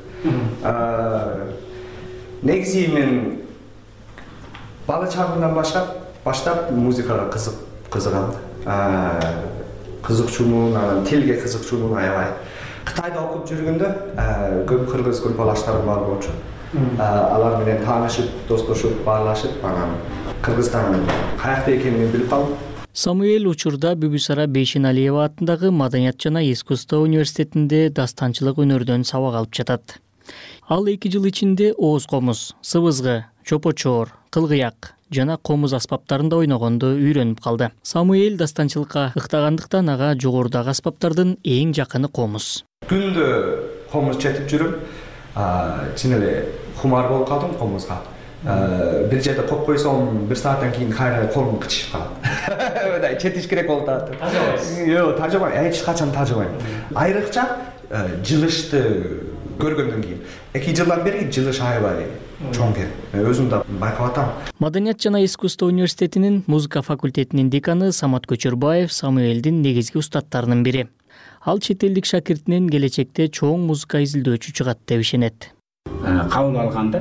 Негизи мен бала чагымдан баштап музыкага кызыгам. Кызыкчумун, тилге кызыкчумун аябай. Кытайда окуп жүргөндө көп кыргыз группалаштарым бар болчу. Алар менен таанышып, достошуп, баарлашып, анан Кыргызстандын каякта экенин билип калдым. Самуэль учурда Бүбүсара Бейшеналиева атындагы Маданият жана искусство университетинде дастанчылык өнөрдөн сабак алып жатат. Ал 2 жыл ичинде ооз комуз, сыбызгы, чопочоор, кылгыяк жана комуз аспаптарында ойногонду үйрөнүп калды. Самуэль дастанчылыкка ыктагандыктан ага жогорудагы аспаптардын эң жакыны комуз. Күндө комуз четип жүрүм. Чын эле хумар болуп калдым комузга. Бир жерде коюп койсом, 1 сааттан кийин кайра колум кычышып калат. Мындай четиш керек болуп атат. Жок, тажабайм, эч качан тажабайм. Айрыкча жылышты көргөндөн кийин. 2 жылдан бери жылыш аябай чоң келди. Өзүм да байкап атам. Маданият жана искусство университетинин музыка факультетинин деканы Самат Көчөрбаев Самуэлдин негизги устаттарынын бири. Ал чет элдик шакиртинен келечекте чоң музыка изилдөөчү чыгат деп ишенет. Кабыл алганда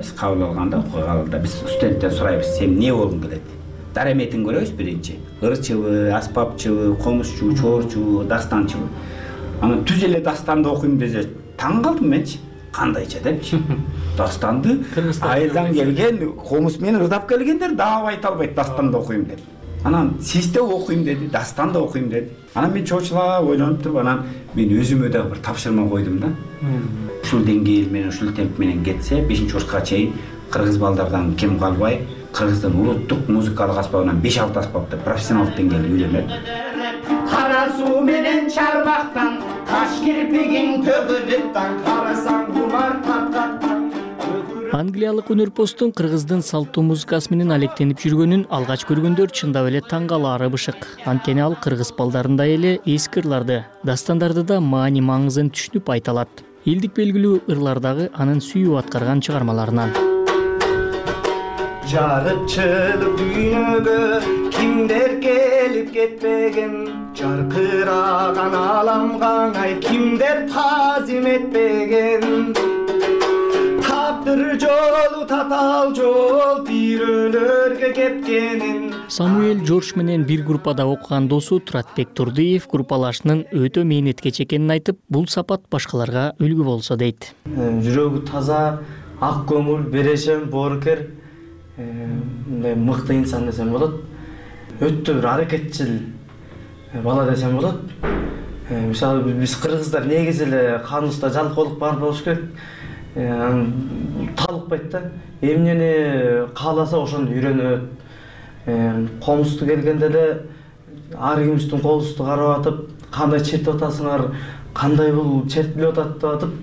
биз студенттен сурайбыз, сен эмне болгуң келет? Дараметин көрөбүз биринчи. Ырчыбы, аспапчыбы, комузчу, чоорчу, дастанчыбы. Анан түз эле дастанды окуйм десе, таң калдым менчи. Кандайча депчи. Дастанды айылдан келген, комуз менен ырдап келгендер дагы айта албайт дастанды окуйм деп. Анан систе окуйм деди, дастанды окуйм деди. Анан мен чоочулап ойлонуп туруп, анан мен өзүмө да бир тапшырма койдум да. Ушул деңгээл менен, ушул темп менен кетсе, 5-курска чейин кыргыз балдардан кем калбай, кыргыздын улуттук музыкалык аспабынан 5-6 аспапты профессионалдык деңгээлде үйрөнөт. Кара суу менен чарбактан, каш кирпигиң төгүлүп таң, карасаң кумар тарткаттан. Англиялык өнөрпоздун кыргыздын салттуу музыкасы менен алектенип жүргөнүн алгач көргөндөр чындап эле таң калаары бышык. Анткени ал кыргыз балдарындай эле эски ырларды, дастандарды да маани маңызын түшүнүп айта алат. Элдик белгилүү ырлардагы анын сүйүп аткарган чыгармаларынан. Жарып чыгып дүйнөгө кимдер келип кетпеген, жаркыраган аламга ай кимдер тазим этпеген. Таптыр жолу татал жол бирөөлөргө кепкенин. Самуэль Жорж менен бир группада окуган досу Туратбек Турдиев группалашынын өтө мээнеткеч экенин айтып, бул сапат башкаларга үлгү болсо дейт. Жүрөгү таза, ак көңүл, берешем, боорукер, мындай мыкты инсан десем болот. Өтө бир аракетчил бала десем болот. Мисалы биз кыргыздар негизи эле каныбызда жалкоолук бар болуш керек. Талыкпайт да. Эмнени кааласа ошону үйрөнөт. Комузду келгенде эле ар кимибиздин колубузду карап атып, кандай чертип атасыңар, кандай бул чертилип атат деп атып,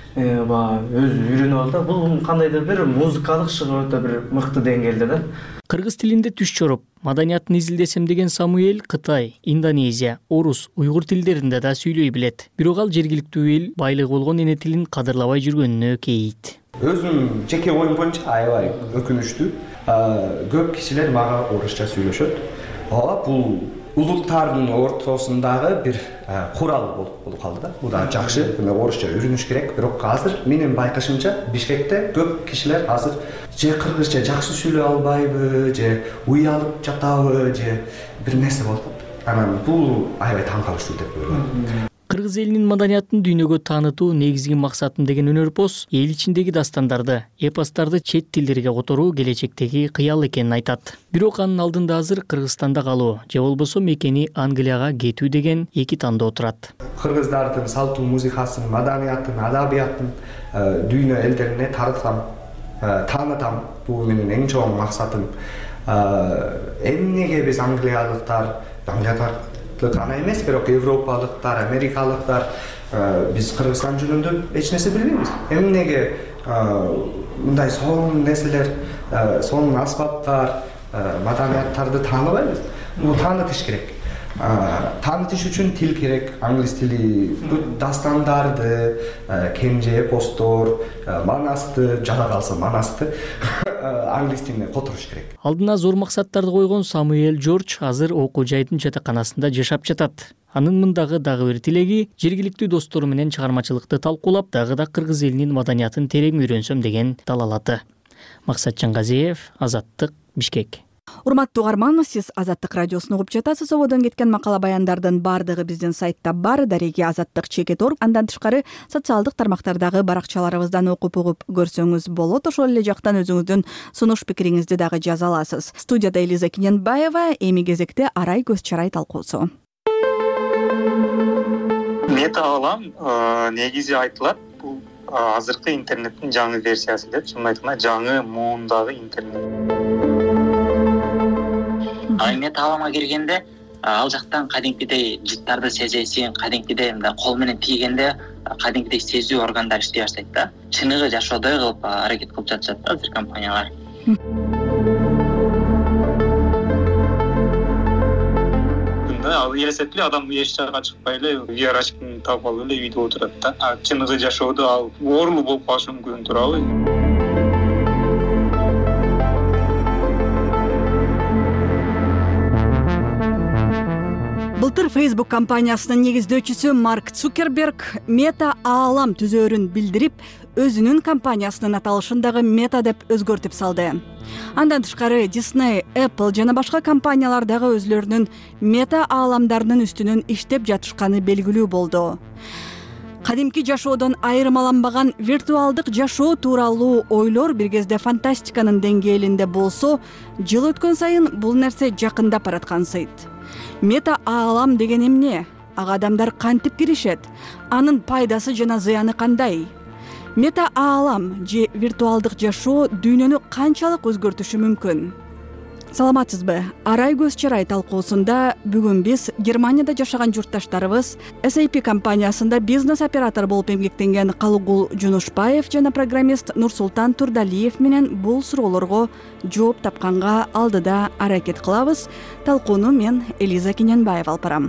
өзү үйрөнүп алды. Бул кандайдыр бир музыкалык шыгы өтө бир мыкты деңгээлде да. Кыргыз тилинде түш чоруп, маданиятын изилдесем деген Самуэль Кытай, Индонезия, орус, уйгур тилдеринде да сүйлөй билет. Бирок ал жергиликтүү эл байлыгы болгон эне тилин кадырлабай жүргөнүнө кейийт. Өзүм жеке оюм боюнча аябай өкүнүчтүү. Көп кишилер мага орусча сүйлөшөт. Бул улуттардын ортосундагы бир курал болуп калды да. Бул да жакшы, орусча үйрөнүш керек. Бирок азыр менин байкашымча Бишкекте көп кишилер азыр же кыргызча жакшы сүйлөй албайбы, же уялып жатабы, же бир нерсе болуп калат. Анан бул аябай таң калыштуу деп ойлойм. Кыргыз элинин маданиятын дүйнөгө таанытуу негизги максатым деген өнөрпоз эл ичиндеги дастандарды, эпостарды чет тилдерге которуу келечектеги кыял экенин айтат. Бирок анын алдында азыр Кыргызстанда калуу же болбосо мекени Англияга кетүү деген эки тандоо турат. Кыргыздардын салттуу музыкасын, маданиятын, адабиятын дүйнө элдерине таратам, таанытам. Бул менин эң чоң максатым. Эмнеге биз англиялыктар гана эмес, бирок европалыктар, америкалыктар биз Кыргызстан жөнүндө эч нерсе билбейбиз. Эмнеге мындай сонун нерселер, сонун аспаптар, маданияттарды тааныбайбыз? Бул таанытыш керек. Таанытыш үчүн тил керек, англис тили, дастандарды, кенже эпостор, манасты, жада калса манасты англис тилине которуш керек. Алдына зор максаттарды койгон Самуэль Жорж азыр окуу жайдын жатаканасында жашап жатат. Анын мындагы дагы бир тилеги жергиликтүү достору менен чыгармачылыкты талкуулап, дагы да кыргыз элинин маданиятын терең үйрөнсөм деген талалаты. Максат Чангазиев, Азаттык, Бишкек. Урматтуу угарман, сиз Азаттык радиосун угуп жатасыз. Ободон кеткен макала баяндардын бардыгы биздин сайтта бар. Дареги Азаттык.org. Андан тышкары социалдык тармактардагы баракчаларыбыздан окуп угуп көрсөңүз болот. Ошол эле жактан өзүңүздүн сунуш пикириңизди дагы жаза аласыз. Студияда Элиза Киненбаева, эми кезекте арай көз чарай талкуусу. Мета алам негизи айтылат, бул азыркы интернеттин жаңы версиясы деп, шынын айтканда жаңы муундагы интернет. Мета аламга киргенде ал жактан кадимкидей жыттарды сезесиң, кадимкидей кол менен тийгенде кадимкидей сезүү органдары иштей баштайт да. Чыныгы жашоодой кылып аракет кылып жатышат да азыр компаниялар. Ал элестетип эле адам эч жакка чыкпай эле VR ачкын таап алып эле үйдө отурат да. Чыныгы жашоодо ал оорулуу болуп калышы мүмкүн, туурабы? Былтыр Facebook компаниясынын негиздөөчүсү Марк Цукерберг Мета Аалам түзөөрүн билдирип, өзүнүн компаниясынын аталышын дагы Мета деп өзгөртүп салды. Андан тышкары Disney, Apple жана башка компаниялар дагы өзлөрүнүн Мета Ааламдарынын үстүнөн иштеп жатышканы белгилүү болду. Кадимки жашоодон айырмаланбаган виртуалдык жашоо тууралуу ойлор бир кезде фантастиканын деңгээлинде болсо, жыл өткөн сайын бул нерсе жакындап бараткансыйт. Мета Аалам деген эмне? Ага адамдар кантип киришет? Анын пайдасы жана зыяны кандай? Мета Аалам же виртуалдык жашоо дүйнөнү канчалык өзгөртүшү мүмкүн? Саламатсызбы? Арай көз чарай талкуусунда бүгүн биз Германияда жашаган журтташтарыбыз SAP компаниясында бизнес оператор болуп эмгектенген Калыгул Жунушбаев жана программист Нурсултан Турдалиев менен бул суроолорго жооп тапканга алдыда аракет кылабыз. Талкууну мен Элиза Киненбаева алып барам.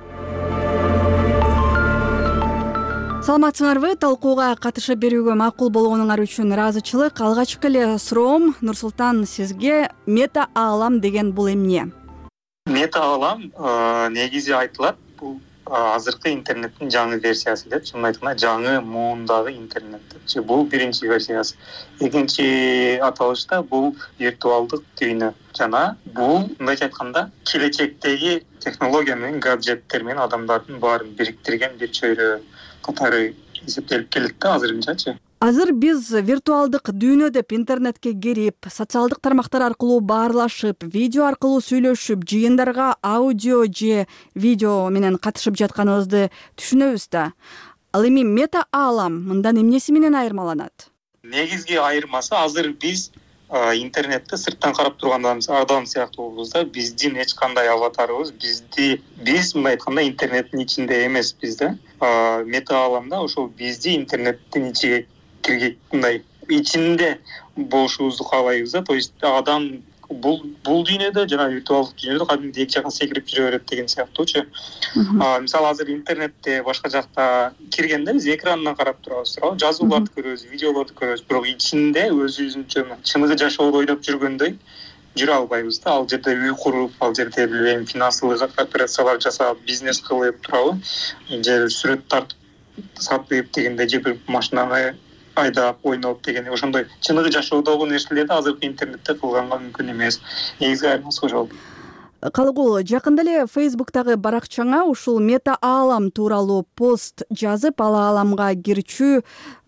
Саламатсыңарбы? Талкууга катышып берүүгө макул болгонуңар үчүн ыраазычылык. Алгачкы эле суроом Нурсултан сизге Мета Аалам деген бул эмне? Мета Аалам негизи айтылат, бул азыркы интернеттин жаңы версиясы деп, шынын айтканда жаңы муундагы интернет деп. Бул биринчи версиясы. Экинчи аталышта бул виртуалдык дүйнө жана бул мындайча айтканда келечектеги технология менен гаджеттер менен адамдардын баарын бириктирген бир чөйрө катары эсептелип келет да азырынчачы. Азыр биз виртуалдык дүйнө деп интернетке кирип, социалдык тармактар аркылуу баарлашып, видео аркылуу сүйлөшүп, жыйындарга аудио же видео менен катышып жатканыбызды түшүнөбүз да. Ал эми Мета Аалам мындан эмнеси менен айырмаланат? Негизги айырмасы азыр биз интернетти сырттан карап турган адам сыяктуубуз да, биздин эч кандай аватарыбыз, биз мындай айтканда интернеттин ичинде эмеспиз да. Мета Ааламда ошол бизди интернеттин ичиге киргизип мындай ичинде болушубузду каалайбыз да. То есть адам бул дүйнөдө жана виртуалдык дүйнөдө кадимки эки жакка секирип жүрө берет деген сыяктуучу. Мисалы азыр интернетте башка жакта киргенде биз экрандан карап турабыз, жазууларды көрөбүз, видеолорду көрөбүз, бирок ичинде өзүбүзүнчө чыныгы жашоодо ойноп жүргөндөй жүрө албайбыз да. Ал жерде үй куруп, ал жерде билбейм, финансылык операциялар жасап, бизнес кылып турабы, же сүрөт тартып сатып дегенде, же бир машинаны айдап ойноп дегенде, ошондой чыныгы жашоодогу нерселерди азыркы интернетте кылганга мүмкүн эмес. Негизги айырмасы ошол. Калыгул, жакында эле Facebook'тагы баракчаңа ушул Мета Аалам тууралуу пост жазып, ал ааламга кирчүү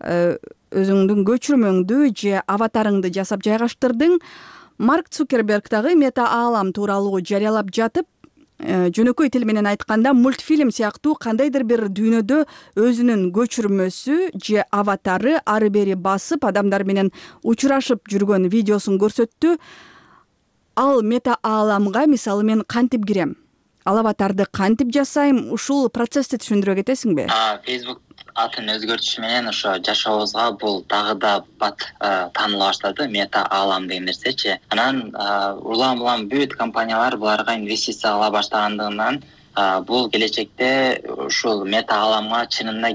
өзүңдүн көчүрмөңдү же аватарыңды жасап жайгаштырдың. Марк Цукерберг дагы Мета Аалам тууралуу жарыялап жатып, жөнөкөй тил менен айтканда мультфильм сыяктуу кандайдыр бир дүйнөдө өзүнүн көчүрмөсү же аватары ары бери басып адамдар менен учурашып жүргөн видеосун көрсөттү. Ал Мета Ааламга мисалы мен кантип кирем? Ал аватарды кантип жасайм? Ушул процессти түшүндүрө кетесиңби? Facebook атын өзгөртүшү менен ошо жашообузга бул дагы да бат тааныла баштады. Мета аалам деген нерсечи. Анан улам бүт компаниялар буларга инвестиция ала баштагандыгынан бул келечекте ушул мета ааламга чынында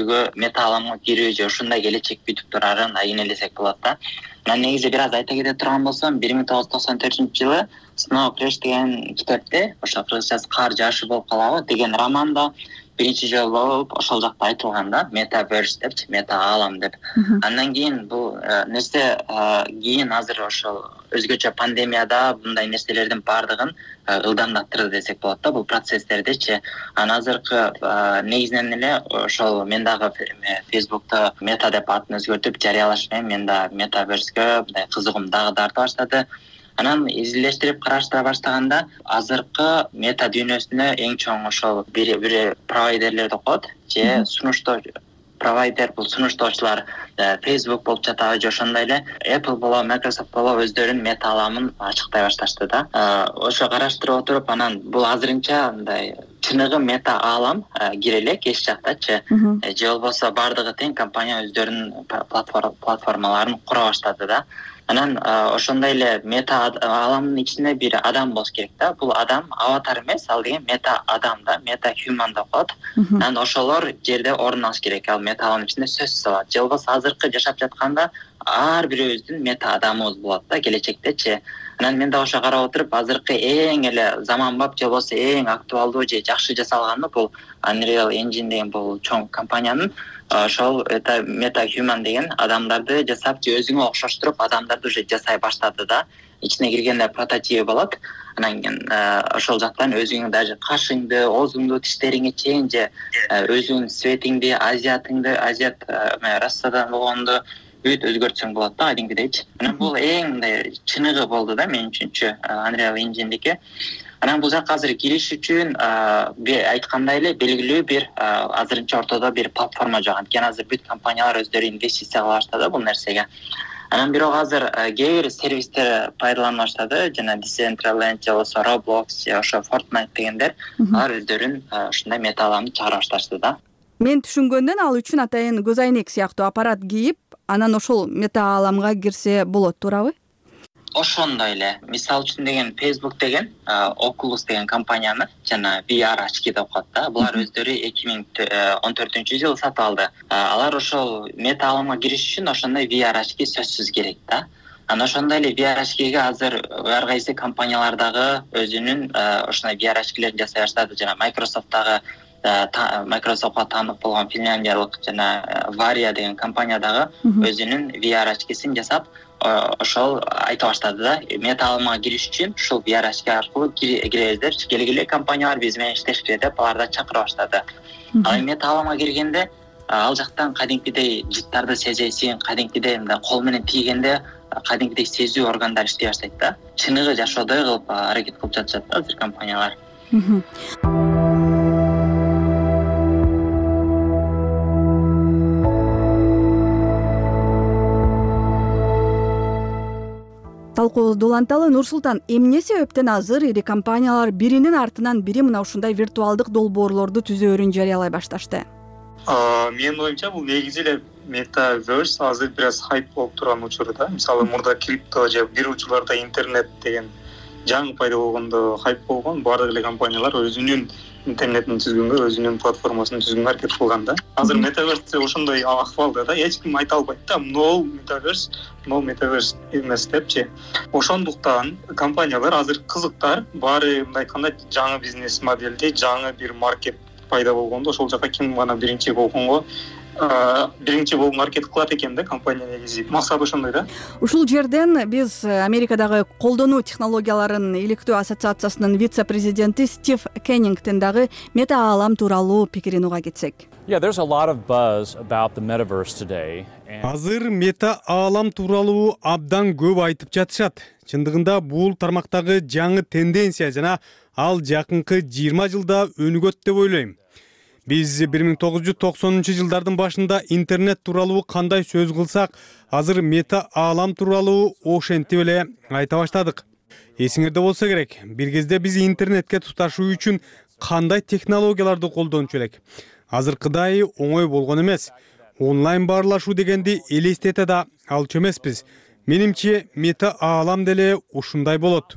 кирүү же ушундай келечек күтүп турарын айын элесек болот да. Мен негизи бир аз айта кете турган болсом, 1994-жылы Snow Crash деген китепте, ошо кыргызчасы кар жаашы болуп калабы деген романда биринчи жолу болуп ошол жакта айтылган да, Metaverse депчи, мета аалам деп. Андан кийин бул нерсе кийин азыр ошол өзгөчө пандемияда мындай нерселердин баардыгын ылдамдаттырды десек болот да, бул процесстердичи. Анан азыркы негизинен эле ошол мен дагы Facebook'та мета деп атын өзгөртүп жарыялаш менен мен да Metaverse'гө мындай кызыгым дагы дарта баштады. Анан изилдештирип караштыра баштаганда азыркы мета дүйнөсүнө эң чоң ошол бири провайдерлерди коет же провайдер бул сунуштоочулар Facebook болуп жатабы же ошондой эле Apple болобу, Microsoft болобу өздөрүнүн мета ааламын ачыктай башташты да. Ошо караштырып отуруп анан бул азырынча мындай чыныгы мета аалам кире элек эч жактачы же болбосо баардыгы тең компания өздөрүнүн платформаларын кура баштады да. Анан ошондой эле мета ааламдын ичинде бир адам болуш керек да. Бул адам аватар эмес, ал деген мета адам да, мета human деп коет. Анан ошолор жерде орун алыш керек. Ал мета ааламдын ичинде сөзсүз алат. Же болбосо азыркы жашап жатканда ар бирөөбүздүн мета адамыбыз болот да келечектечи. Анан мен да ошо карап отуруп азыркы эң эле заманбап же болбосо эң актуалдуу же жакшы жасалганы бул Unreal Engine деген бул чоң компаниянын ошол мета human деген адамдарды жасап же өзүңө окшоштуруп адамдарды уже жасай баштады да. Ичине киргенде прототип болот. Анан кийин ошол жактан өзүңүн даже кашыңды, оозуңду, тиштериңе чейин же өзүңдүн светиңди, азиат расадан болгонду бүт өзгөртсөң болот да, кадимкидейчи. Анан бул эң мындай чыныгы болду да мен үчүнчү Unreal Engine'дики. Анан бул жакка азыр кириш үчүн айткандай эле белгилүү бир азырынча ортодо бир платформа жок. Анткени азыр бүт компаниялар өздөрү инвестиция кыла баштады бул нерсеге. Анан бирок азыр кээ бир сервистер пайдалана баштады, жана Decentraland же болбосо Roblox же ошо Fortnite дегендер, алар өздөрүн ушундай мета ааламды чыгара башташты да. Мен түшүнгөндөн ал үчүн атайын көз айнек сыяктуу аппарат кийип, анан ошол мета ааламга кирсе болот, туурабы? Ошондой эле. Мисалы үчүн деген Facebook деген Oculus деген компанияны жана VR очки деп коет да. Булар өздөрү 2014-жылы сатып алды. Алар ошол мета ааламга кириш үчүн ошондой VR очки сөзсүз керек да. Анан ошондой эле VR очкиге азыр ар кайсы компаниялар дагы өзүнүн ошондой VR очкилерин жасай баштады. Жана Microsoft'ка таандык болгон финляндиялык жана Varia деген компания дагы өзүнүн VR очкисин жасап ошол айта баштады да. Мета ааламга кириш үчүн ушул VR очки аркылуу киребиздер, келгиле компаниялар биз менен иштешкиле деп аларды чакыра баштады. Ал мета ааламга киргенде ал жактан кадимкидей жыттарды сезесиң, кадимкидей мындай кол менен тийгенде кадимкидей сезүү органдары иштей баштайт да. Чыныгы жашоодой кылып аракет кылып жатышат да азыр компаниялар. Талкуубузду уланталы. Нурсултан, эмне себептен азыр ири компаниялар биринин артынан бири мына ушундай виртуалдык долбоорлорду түзөөрүн жарыялай башташты? Менин оюмча бул негизи эле Metaverse азыр бир аз хайп болуп турган учурда. Мисалы мурда крипто же бир учурларда интернет деген жаңы пайда болгондо хайп болгон, баардык эле компаниялар өзүнүн интернетин түзгөнгө, өзүнүн платформасын түзгөнгө аракет кылган да. Азыр Metaverse ошондой акыбалда да, эч ким айта албайт да, no Metaverse эмес депчи. Ошондуктан компаниялар азыр кызыктар, баары мындай айтканда жаңы бизнес модельде, жаңы бир маркет пайда болгондо ошол жака ким гана биринчи болгонго аракет кылат экен да компания негизи. Максаты ошондой да. Ушул жерден биз Америкадагы колдонуу технологияларын иликтөө ассоциациясынын вице-президенти Стив Кеннингтен дагы мета аалам тууралуу пикирин уга кетсек. Азыр мета аалам тууралуу абдан көп айтып жатышат. Чындыгында бул тармактагы жаңы тенденция жана ал жакынкы 20 жылда өнүгөт деп ойлойм. Биз 1990-жылдардын башында интернет тууралуу кандай сөз кылсак, азыр мета аалам тууралуу ошентип эле айта баштадык. Эсиңерде болсо керек, бир кезде биз интернетке туташуу үчүн кандай технологияларды колдончу элек. Азыркыдай оңой болгон эмес. Онлайн баарлашуу дегенди элестете да алчу эмеспиз. Менимче мета аалам деле ушундай болот.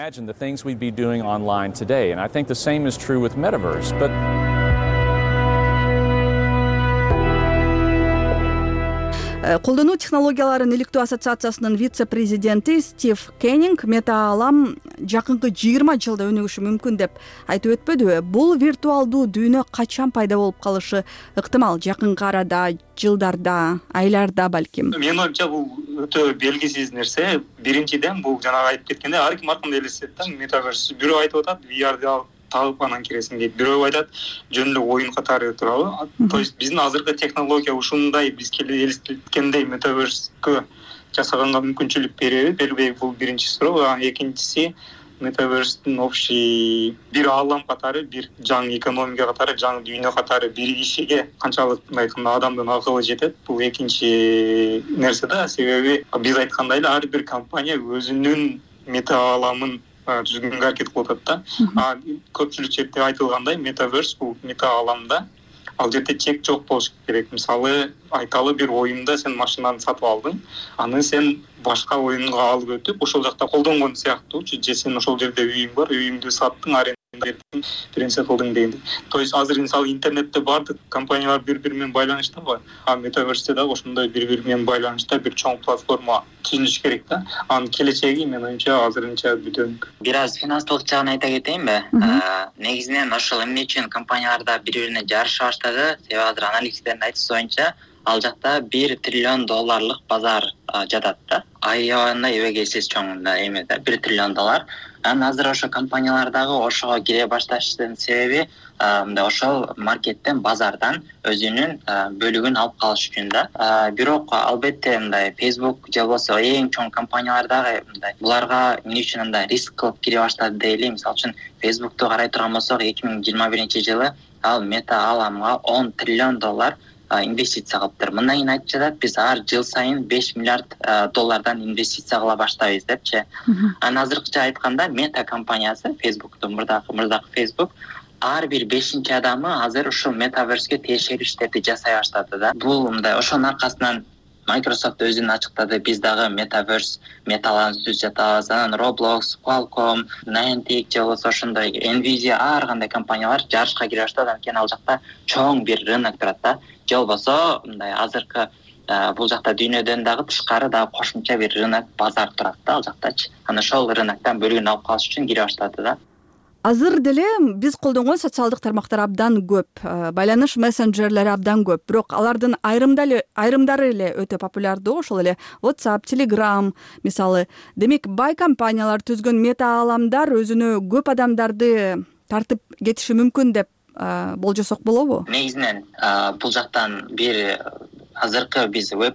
Колдонуу технологияларын иликтөө ассоциациясынын вице-президенти Стив Кеннинг мета аалам жакынкы 20 жылда өнүгүшү мүмкүн деп айтып өтпөдүбү? Бул виртуалдуу дүйнө качан пайда болуп калышы ыктымал? Жакынкы арада, жылдарда, айларда балким. Менин оюмча бул өтө белгисиз нерсе. Биринчиден бул жанагы айтып кеткендей ар ким ар кандай элестет да, метаверс. Бирөө айтып атат, VR тагып анан киресиң дейт. Бирөө айтат, жөн эле оюн катары тууралуу. То есть биздин азыркы технология ушундай биз элестеткендей метаверскө жасаганга мүмкүнчүлүк бербейби? Бул биринчи суроо. Экинчиси, метаверстин общий бир аалам катары, бир жаңы экономика катары, жаңы дүйнө катары биригишиге канчалык айтканда адамдын акылы жетет? Бул экинчи нерсе да. Себеби биз айткандай эле ар бир компания өзүнүн мета ааламын түзгөнгө аракет кылып атат да. Көпчүлүк жерде айтылгандай, метаверс бул мета ааламда ал жерде чек жок болуш керек. Мисалы, айталы бир оюнда сен машинаны сатып алдың, аны сен башка оюнга алып өтүп, ошол жакта колдонгон сыяктуучу, же сен ошол жерде үйүң бар, үйүңдү саттың, аренда бердиң, бир нерсе кылдың дегендей. То есть азыр мисалы интернетте бардык компаниялар бири-бири менен байланышта го. Метаверсте дагы ошондой бири-бири менен байланышта бир чоң платформа түзүлүш керек да. Анын келечеги менин оюмча азырынча бүтөңк. Бир аз финансылык жагын айта кетейинби? Негизинен ошол эмне үчүн компанияларда бири-бирине жарыша баштады? Себеби азыр аналитиктердин айтуусу боюнча ал жакта $1 триллион базар жатат да. Аябагандай эбегейсиз чоң эме да, $1 триллион. Анан азыр ошо компаниялар дагы ошого кире башташтын себеби мындай ошол маркеттен, базардан өзүнүн бөлүгүн алып калыш үчүн да. Бирок албетте мындай Facebook же болбосо эң чоң компаниялар дагы мындай буларга эмне үчүн мындай риск кылып кире баштады дейли. Мисалы үчүн Facebook'ту карай турган болсок, 2021 жылы ал мета ааламга $10 триллион инвестиция кылыптыр. Мындан кийин айтып жатат, биз ар жыл сайын $5 миллиард инвестиция кыла баштайбыз депчи. Анан азыркыча айтканда мета компаниясы, Facebook'тун мурдакы Facebook, ар бир 5-чи адамы азыр ушул метаверске тиешелүү иштерди жасай баштады да. Бул мындай ошонун аркасынан Microsoft өзүн ачыктады, биз дагы метаверс металарын түзүп жатабыз. Анан Roblox, Qualcomm, Niantic же болбосо ошондой Nvidia ар кандай компаниялар жарышка кире баштады. Анткени ал жакта чоң бир рынок турат да. Же болбосо мындай азыркы бул жакта дүйнөдөн дагы тышкары дагы кошумча бир рынок, базар турат да ал жактачы. Анан ошол рыноктон бөлүгүн алып калыш үчүн кире баштады да. Азыр деле биз колдонгон социалдык тармактар абдан көп, байланыш мессенджерлери абдан көп. Бирок алардын айрымдары эле өтө популярдуу, ошол эле WhatsApp, Telegram мисалы. Демек, бай компаниялар түзгөн мета ааламдар өзүнө көп адамдарды тартып кетиши мүмкүн деп болжосок болобу? Негизинен бул жактан бир азыркы биз веб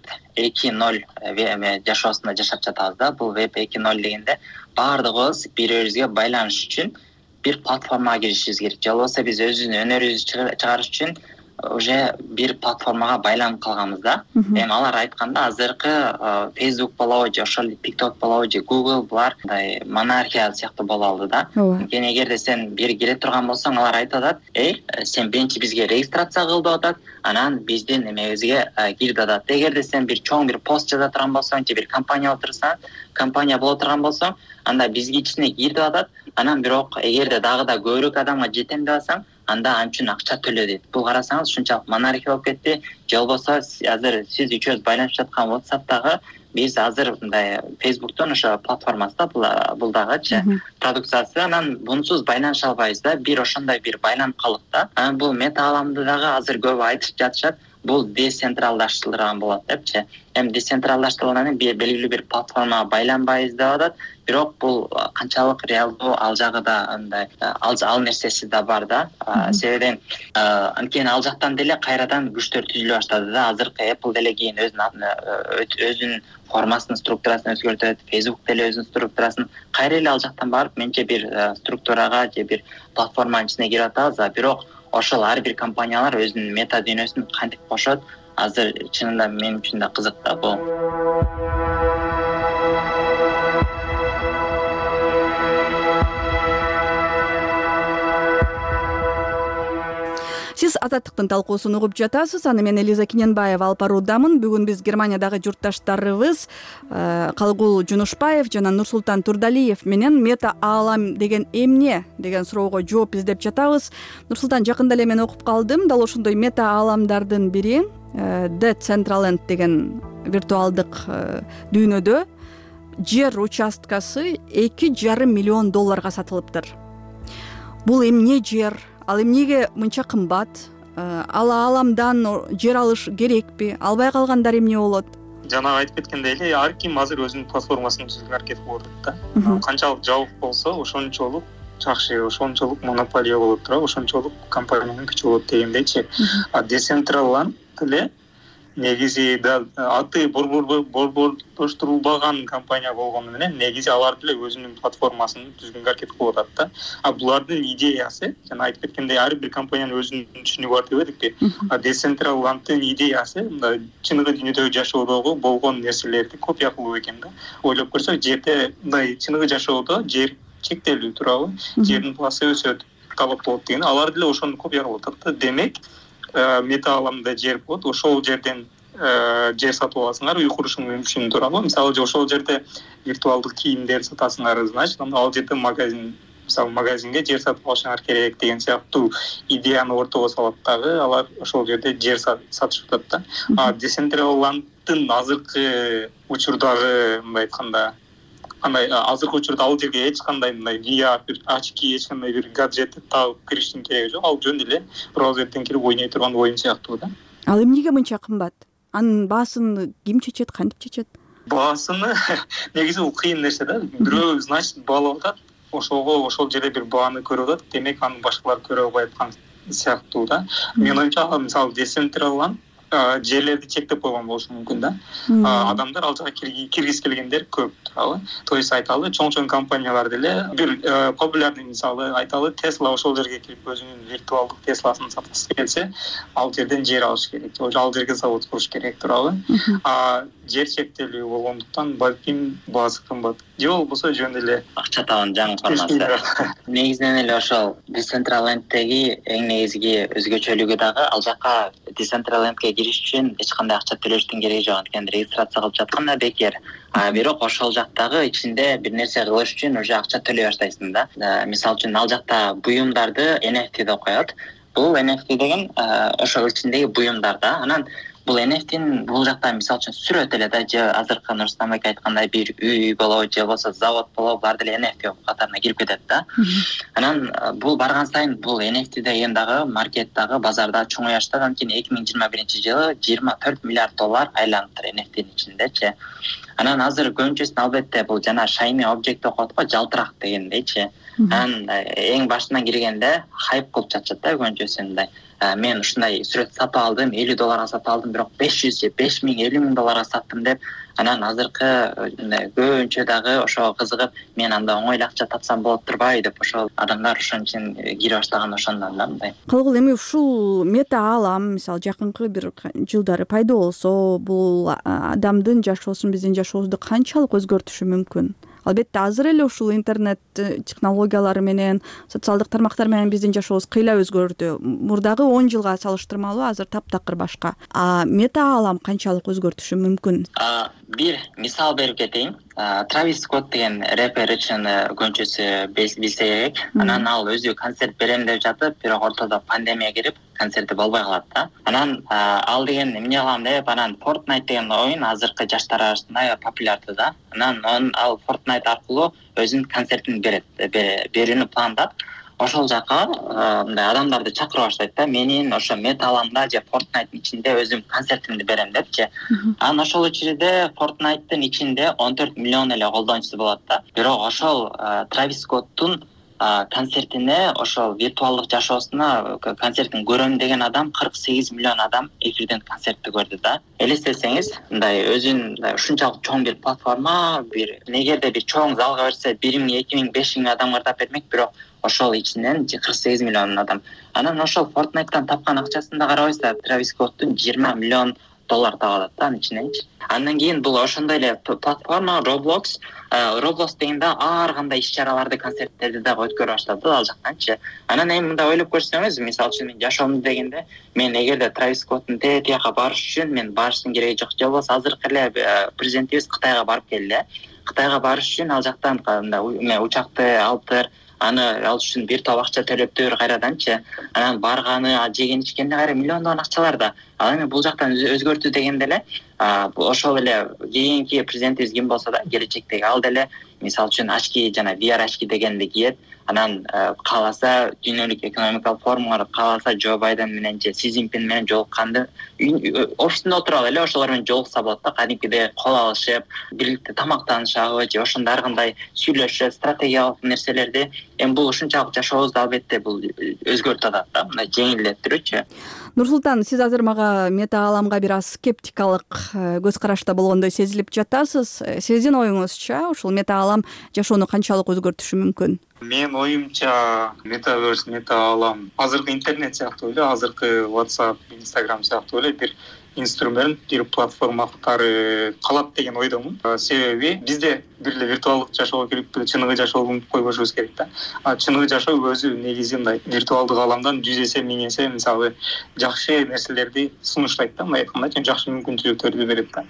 2.0 жашоосунда жашап жатабыз да. Бул веб 2.0 дегенде баардыгыбыз бири-бирибизге байланыш үчүн бир платформага киришибиз керек. Же болбосо биз өзүбүздүн өнөрүбүздү чыгарыш үчүн уже бир платформага байланып калганбыз да. Эми алар айтканда азыркы Facebook болобу же ошол TikTok болобу же Google булар мындай монархия сыяктуу боло алды да. Анткени эгерде сен бир кире турган болсоң, алар айтып атат, сен биринчи бизге регистрация кыл деп атат, анан биздин эмебизге кир деп атат. Эгерде сен бир чоң бир пост жаза турган болсоң, же бир компания боло турган болсоң, анда бизге ичине кир деп атат. Анан бирок эгерде дагы да көбүрөөк адамга жетем деп атсаң, анда анын үчүн акча төлө дейт. Бул карасаңыз ушунчалык монархия болуп кетти. Же болбосо азыр сиз үчөөбүз байланышып жаткан WhatsApp'тагы биз азыр мындай Facebook'тон ошо платформасында бул дагычы продукциясы, анан бунусуз байланыша албайбыз да. Бир ошондой бир байланып калдык да. Анан бул мета ааламды дагы азыр көп айтып жатышат. Бул децентралдаштырылган болот депчи. Эми децентралдаштырылгандан кийин белгилүү бир платформага байланбайбыз деп атат. Бирок бул канчалык реалдуу, ал жагы да андай ал нерсеси да бар да. Себеби анткени ал жактан деле кайрадан күчтөр түзүлө баштады да. Азыркы Apple деле кийин өзүнүн формасын, структурасын өзгөртөт. Facebook деле өзүнүн структурасын кайра эле ал жактан барып, менче бир структурага же бир платформанын ичине кирип атабыз. Бирок ошол ар бир компаниялар өзүнүн мета дүйнөсүн кантип кошот, азыр чынында мен үчүн да кызык да бул. Азаттыктын талкуусун угуп жатасыз. Аны мен Элиза Кененбаева алып баруудамын. Бүгүн биз Германиядагы журтташтарыбыз Калгул Жунушбаев жана Нурсултан Турдалиев менен мета аалам деген эмне деген суроого жооп издеп жатабыз. Нурсултан, жакында эле мен окуп калдым. Дал ошондой мета ааламдардын бири Decentraland деген виртуалдык дүйнөдө жер участкасы $2,5 миллион сатылыптыр. Бул эмне жер? Ал эмнеге мынча кымбат? Ал ааламдан жер алыш керекпи? Албай калгандар эмне болот? Жана айтып кеткендей эле, ар ким азыр өзүнүн платформасын түзүүгө аракет кылып атат да. Канчалык жабык болсо, ошончолук жакшы, ошончолук монополия болуп турат, ошончолук компаниянын күчү болот дегендейчи. Decentraland эле негизи да аты борбордоштурулбаган компания болгону менен негизи алар деле өзүнүн платформасын түзгөнгө аракет кылып атат да. Булардын идеясы, жана айтып кеткендей, ар бир компаниянын өзүнүн түшүнүгү бар деп эдикпи. Decentralandдын идеясы мындай чыныгы дүйнөдөгү жашоодогу болгон нерселерди копия кылуу экен да. Ойлоп көрсөк, жерде мындай чыныгы жашоодо жер чектелүү туурабы? Жердин баасы өсөт, талап болот деген. Алар деле ошону копия кылып атат да. Демек, мета ааламда жер болот, ошол жерден жер сатып аласыңар, үй курушуң мүмкүн туурабы? Мисалы, ошол жерде виртуалдык кийимдер сатасыңар, значит, ал жерде магазинге жер сатып алышыңар керек деген сыяктуу идеяны ортого салат дагы алар ошол жерде жер сатышып атат да. Decentralandдын азыркы учурдагы мындай айтканда азыркы учурда ал жерге эч кандай мындай VR, очки, эч кандай бир гаджет тагып кириштин кереги жок. Ал жөн эле браузерден кирип ойной турган оюн сыяктуу да. Ал эмнеге мынча кымбат? Анын баасын ким чечет, кантип чечет? Баасыны негизи бул кыйын нерсе да. Бирөө, значит, баалап атат, ошол жерде бир бааны көрүп атат, демек аны башкалар көрө албай аткан сыяктуу да. Менин оюмча, мисалы, Decentraland жерлерди чектеп койгон болушу мүмкүн да. Адамдар ал жака киргиз келгендер көп туурабы? То есть айталы, чоң компаниялар деле бир популярный мисалы айталы, Tesla ошол жерге кирип өзүнүн виртуалдык Тесласын саткысы келсе, ал жерден жер алыш керек, ал жерге завод куруш керек туурабы? Жер чектелүү болгондуктан балким баасы кымбат. Же болбосо жөн эле акча табан жаңы формасы. Негизинен эле ошол Decentralandдеги эң негизги өзгөчөлүгү дагы ал жака Decentralandга кириш үчүн эч кандай акча төлөштүн кереги жок, анткени регистрация кылып жаткан да бекер. Бирок ошол жактагы ичинде бир нерсе кылыш үчүн уже акча төлөй баштайсың да. Мисалы үчүн ал жакта буюмдарды NFT деп коет. Бул NFT деген ошол ичиндеги буюмдар да. Анан бул NFT-н бул жакта мисалы үчүн сүрөт эле да, же азыркы Нурсултан байке айткандай бир үй болобу, же болбосо завод болобу, булар деле NFT катарына кирип кетет да. Анан бул барган сайын бул NFT деген дагы маркеттагы базарда чоңоя баштады. Анткени 2021-жылы $24 миллиард айланыптыр NFT-нин ичиндечи. Анан азыр көбүнчөсүн албетте бул жана shiny object деп коет го, жалтырак дегендейчи. Анан эң башынан киргенде хайп кылып жатышат да көбүнчөсү мындай. Мен ушундай сүрөт сатып алдым, $50 сатып алдым, бирок 500 же 5000, $50,000 саттым деп. Анан азыркы көбүнчө дагы ошого кызыгып, мен анда оңой акча тапсам болот турбай деп ошол адамдар ошон үчүн кире баштаган ошондон да мындай. Калгыл, эми ушул мета аалам, мисалы, жакынкы бир жылдары пайда болсо, бул адамдын жашоосун, биздин жашообузду канчалык өзгөртүшү мүмкүн? Албетте азыр эле ушул интернет технологиялары менен, социалдык тармактар менен биздин жашообуз кыйла өзгөрдү. Мурдагы 10 жылга салыштырмалуу азыр таптакыр башка. Мета аалам канчалык өзгөртүшү мүмкүн? Бир мисал берип кетейин. Травис Скотт деген рэпер үчүн көбүнчөсү билсе керек. Анан ал өзү концерт берем деп жатып, бирок ортодо пандемия кирип, концерти болбой калат да. Анан ал деген эмне кылам деп, анан Fortnite деген оюн азыркы жаштар арасында популярдуу да. Анан ал Fortnite аркылуу өзүнүн концертин берүүнү пландап, ошол жака мындай адамдарды чакыра баштайт да. Менин ошо мета ааламда же Fortnite'дын ичинде өзүм концертимди берем депчи. Анан ошол учурда Fortnite'дын ичинде 14 миллион эле колдонуучусу болот да. Бирок ошол Травис Скоттун концертине, ошол виртуалдык жашоосуна концертин көрөм деген адам 48 миллион адам эфирден концертти көрдү да. Элестетсеңиз, мындай өзүн ушунчалык чоң бир платформа, бир негерде бир чоң залга берсе 1000, 2000, 5000 адам кырдап бермек, бирок ошол ичинен 48 миллион адам. Анан ошол Fortnite'дан тапкан акчасын да карабайсыздар, Травис Скоттун $20 миллион $100 таап алат да анын ичиненчи. Андан кийин бул ошондой эле платформа Roblox дегенде ар кандай иш-чараларды, концерттерди дагы өткөрө баштады ал жактанчы. Анан эми мындай ойлоп көрсөңүз, мисалы үчүн мен жашоомду дегенде, мен эгерде Travis Scott'ун тияка барыш үчүн мен барыштын кереги жок. Же болбосо азыркы эле президентибиз Кытайга барып келди. Кытайга барыш үчүн ал жактан учакты алыптыр, аны ал үчүн бир топ акча төлөптүр кайраданчы. Анан барганы, жеген ичкенде кайра миллиондогон акчалар да. Ал эми бул жактан өзгөртүү дегенде эле ошол эле кийинки президентибиз ким болсо да келечектеги ал деле мисалы үчүн очки жана VR очки дегенди кийет. Анан кааласа дүйнөлүк экономикалык форумга кааласа Джо Байден менен же Си Цзиньпин менен жолукканды офисинде отуруп алып эле ошолор менен жолукса болот да, кадимкидей кол алышып, бирикте тамактанышабы же ошондой ар кандай сүйлөшүп, стратегиялык нерселерди. Эми бул ушунчалык жашообузду албетте бул өзгөртүп атат да, мындай жеңилдеттирүүчү. Нурсултан, сиз азыр мага мета ааламга бир аз скептикалык көз карашта болгондой сезилип жатасыз. Сиздин оюңузча ушул мета аалам жашоону канчалык өзгөртүшү мүмкүн? Мен оюмча метаверс, мета аалам азыркы интернет сыяктуу эле, азыркы WhatsApp, Instagram сыяктуу эле бир инструмент, бир платформа катары калат деген ойдомун. Себеби бизде бир эле виртуалдык жашоого кирип чыныгы жашоого унутуп койбошубуз керек да. Чыныгы жашоо өзү негизи мындай виртуалдык ааламдан 100 эсе 1000 эсе мисалы жакшы нерселерди сунуштайт да, мындай айтканда жакшы мүмкүнчүлүктөрдү берет да.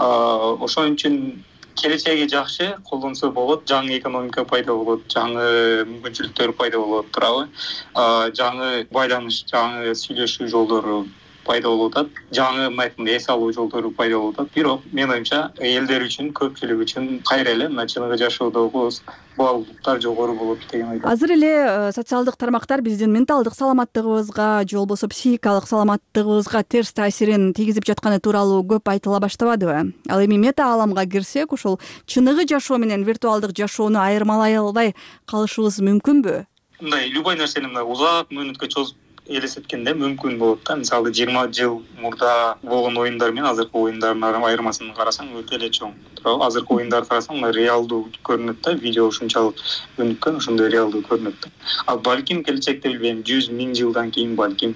Ошон үчүн келечеги жакшы колдонсо болот, жаңы экономика пайда болот, жаңы мүмкүнчүлүктөр пайда болот турабы? Жаңы байланыш, жаңы сүйлөшүү жолдору пайда болуп атат, жаңы мындай эс алуу жолдору пайда болуп атат. Бирок мен оюмча элдер үчүн, көпчүлүк үчүн кайра эле мына чыныгы жашоодогу баалуулуктар жогору болот деген ойдомун. Азыр эле социалдык тармактар биздин менталдык саламаттыгыбызга же болбосо психикалык саламаттыгыбызга терс таасирин тийгизип жатканы тууралуу көп айтыла баштабадыбы? Ал эми мета ааламга кирсек, ушул чыныгы жашоо менен виртуалдык жашоону айырмалай албай калышыбыз мүмкүнбү? Мындай любой нерсени мындай узак мөөнөткө чозуп элестеткенде мүмкүн болот да. Мисалы 20 жыл мурда болгон оюндар менен азыркы оюндардын айырмасын карасаң өтө эле чоң. Азыркы оюндарды карасаң реалдуу көрүнөт да, видео ушунчалык өнүккөн, ошондой реалдуу көрүнөт да. Ал балким келечекте билбейм 100-1000 жылдан кийин балким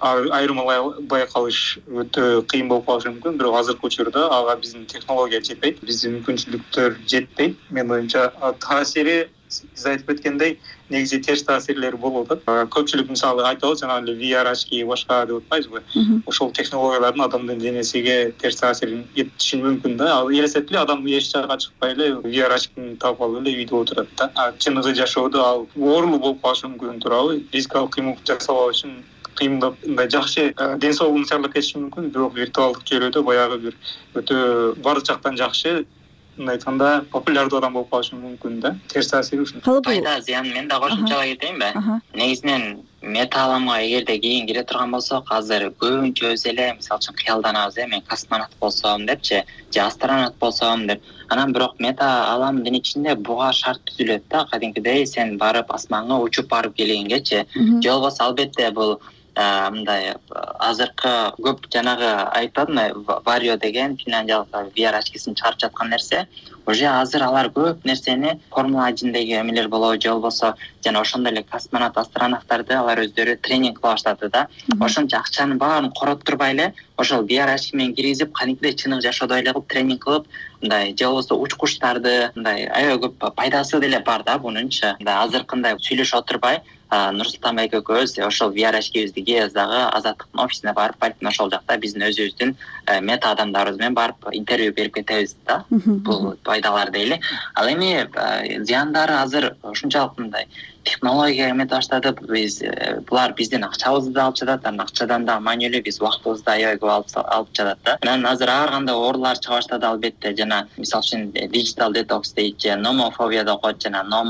айырмалай калыш өтө кыйын болуп калышы мүмкүн, бирок азыркы учурда ага биздин технология жетпейт, биздин мүмкүнчүлүктөр жетпейт. Мен оюмча таасири сиз айтып кеткендей негизи терс таасирлери болуп атат. Көпчүлүк мисалы айтабыз, жана эле VR очки башка деп атпайбызбы? Ошол технологиялардын адамдын денесиге терс таасирин этиши мүмкүн да. Ал элестетели адам эч жакка чыкпай эле VR очкини таап алып эле үйдө отурат да. Чыныгы жашоодо ал оорулуу болуп калышы мүмкүн турабы? Физикалык кыймыл жасабоо үчүн кыймылдап мындай жакшы ден соолугун начарлап кетиши мүмкүн, бирок виртуалдык чөйрөдө баягы бир өтө баардык жактан жакшы мындай айтканда популярдуу адам болуп калышы мүмкүн да. Терс таасири ушул. Пайда, зыян мен да кошумчалап кетейинби? Негизинен мета ааламга эгерде кийин кире турган болсок, азыр көбүнчөбүз эле мисалы үчүн кыялданабыз, мен космонавт болсом депчи, же астронавт болсом деп. Анан бирок мета ааламдын ичинде буга шарт түзүлөт да, кадимкидей сен барып асманга учуп барып келгенгечи. Же болбосо албетте бул мындай азыркы көп жанагы айтат, Vario деген финляндиялык VR очкисин чыгарып жаткан нерсе, уже азыр алар көп нерсени Формула 1деги эмелер болобу, же болбосо жана ошондой эле космонавт, астронавттарды алар өздөрү тренинг кыла баштады да. Ошончо акчанын баарын коротуп турбай эле ошол VR очки менен киргизип, кадимкидей чыныгы жашоодо эле кылып тренинг кылып, мындай же болбосо учкучтарды мындай аябай көп пайдасы деле бар да бунунчу. Мындай азыркындай сүйлөшүп отурбай Нурсултан байке экөөбүз ошол VR очкибизди кийебиз дагы Азаттыктын офисине барып, балким ошол жакта биздин өзүбүздүн мета адамдарыбыз менен барып интервью берип кетебиз да. Бул пайдалар дейли. Ал эми зыяндары азыр ушунчалык мындай технология эметип баштады. Булар биздин акчабызды да алып жатат, акчадан да маанилүү, биз убактыбызды аябай көп алып жатат да. Анан азыр ар кандай оорулар чыга баштады албетте, жана мисалы үчүн digital detox дейт, же nomophobia деп коет, жана no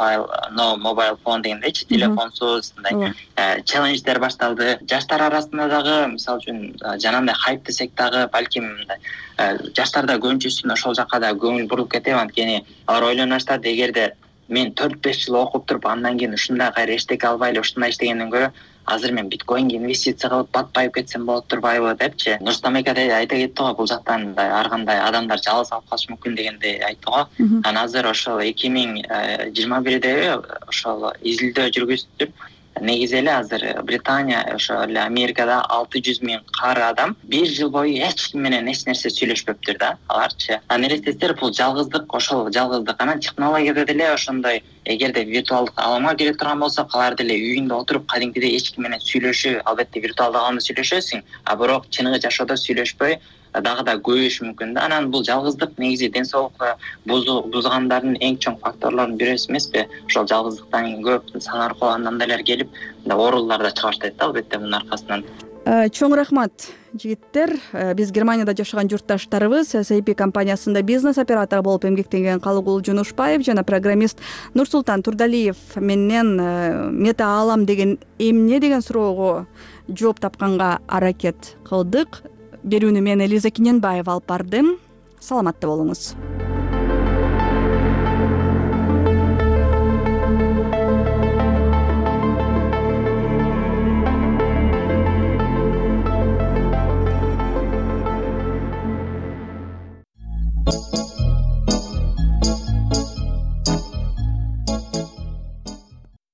mobile phone дегендейчи, телефонсуз мындай челлендждер башталды. Жаштар арасында дагы мисалы үчүн жанагындай хайп десек дагы балким мындай жаштарда көбүнчөсүн ошол жакка да көңүл буруп кетет, анткени алар ойлонуп атышат, эгерде мен 4-5 жыл окуп туруп андан кийин ушундай кайра эчтеке албай эле ушундай иштегенден көрө азыр мен биткоинге инвестиция кылып батпайып кетсем болот турбайбы депчи. Нурсултан байке айта кетти го, бул жактан ар кандай адамдар жалгыз алып калышы мүмкүн дегенди айтты го. Анан азыр ошол 2021-де ошол изилдөө жүргүзүп негизи эле азыр Британия ошо эле Америкада 600 000 кары адам 1 жыл бою эч ким менен эч нерсе сүйлөшпөптүр да аларчы. Анан элестетсеңер бул жалгыздык, ошол жалгыздык. Анан технологияда деле ошондой эгерде виртуалдык аламга кире турган болсо, алар деле үйүндө отуруп кадимкидей эч ким менен сүйлөшүү, албетте виртуалдык аламда сүйлөшөсүң, а бирок чыныгы жашоодо сүйлөшпөй дагы да көбөйүшү мүмкүн да. Анан бул жалгыздык негизи ден соолукку бузгандардын эң чоң факторлорунун бирөөсү эмеспи? Ошол жалгыздыктан кийин көп саңаркоо андайлар келип, оорулар да чыга баштайт да албетте мунун аркасынан. Чоң рахмат жигиттер. Биз Германияда жашаган журтташтарыбыз SAP компаниясында бизнес оператору болуп эмгектенген Калыгул Жунушбаев жана программист Нурсултан Турдалиев менен мета аалам деген эмне деген суроого жооп тапканга аракет кылдык. Берүүнү мен Элиза Киненбаева алып бардым. Саламатта болуңуз.